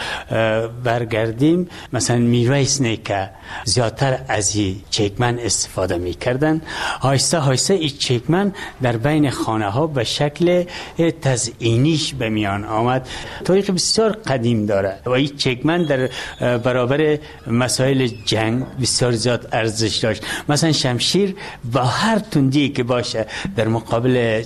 برگردیم، مثلا میرویس نیکه زیادتر از این چکمن استفاده میکردن. آهسته آهسته این چکمن در بین خانه ها به شکل تزئینیش به میان آمد. تاریخ بسیار قدیم داره و این چکمن در برابر مسائل جنگ بسیار زیاد ارزش داشت. مثلا شمشیر با هر تندی که باشه در مقابل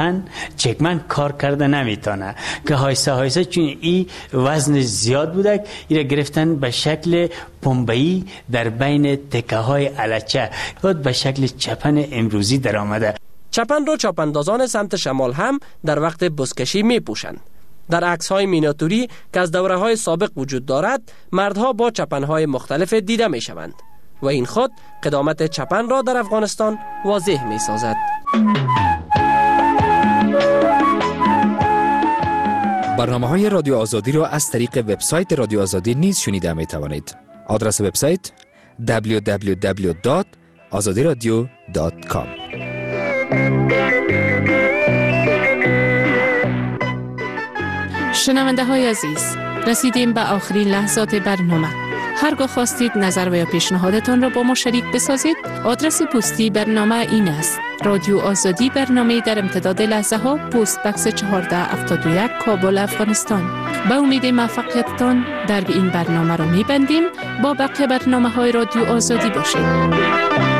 چکمن کار کرده نمیتونه، که آهسته آهسته چون این وزن زیاد بوده ایره گرفتن به شکل پنبه‌ای در بین تکه های الچه و به شکل چپن امروزی در آمده. چپن رو چاپاندازان سمت شمال هم در وقت بزکشی می پوشند. در عکس های مینیاتوری که از دوره های سابق وجود دارد، مردها با چپن های مختلف دیده می شوند و این خود قدامت چپن را در افغانستان واضح می سازد. برنامه‌های رادیو آزادی را از طریق وبسایت رادیو آزادی نیز شنیده می‌توانید. آدرس وبسایت www.azadiradio.com. شنونده های عزیز، رسیدیم به آخرین لحظات برنامه. هرگاه خواستید نظر و یا پیشنهادتان را با ما شریک بسازید، آدرس پستی برنامه این است: رادیو آزادی، برنامه در امتداد لحظه ها، پست بکس 1471 کابل، افغانستان. به امید موفقیتتان در این برنامه را می‌بندیم. با بقیه برنامه های رادیو آزادی باشید.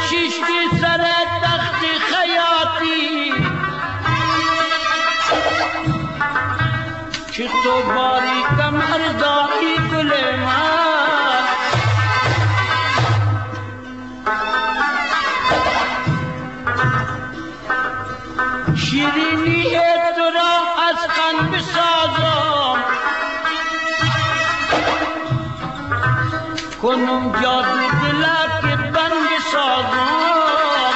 نشیشتی سر تخت خیاطی که تو باری کمر داری گل من شیرینی تو را از خن بسازم کنم جادو دلا که بند بسازم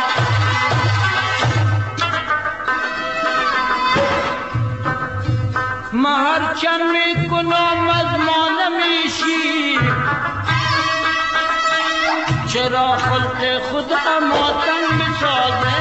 مهر چند میکنم از ما نمیشی چرا خلق خدا ماتم بسازم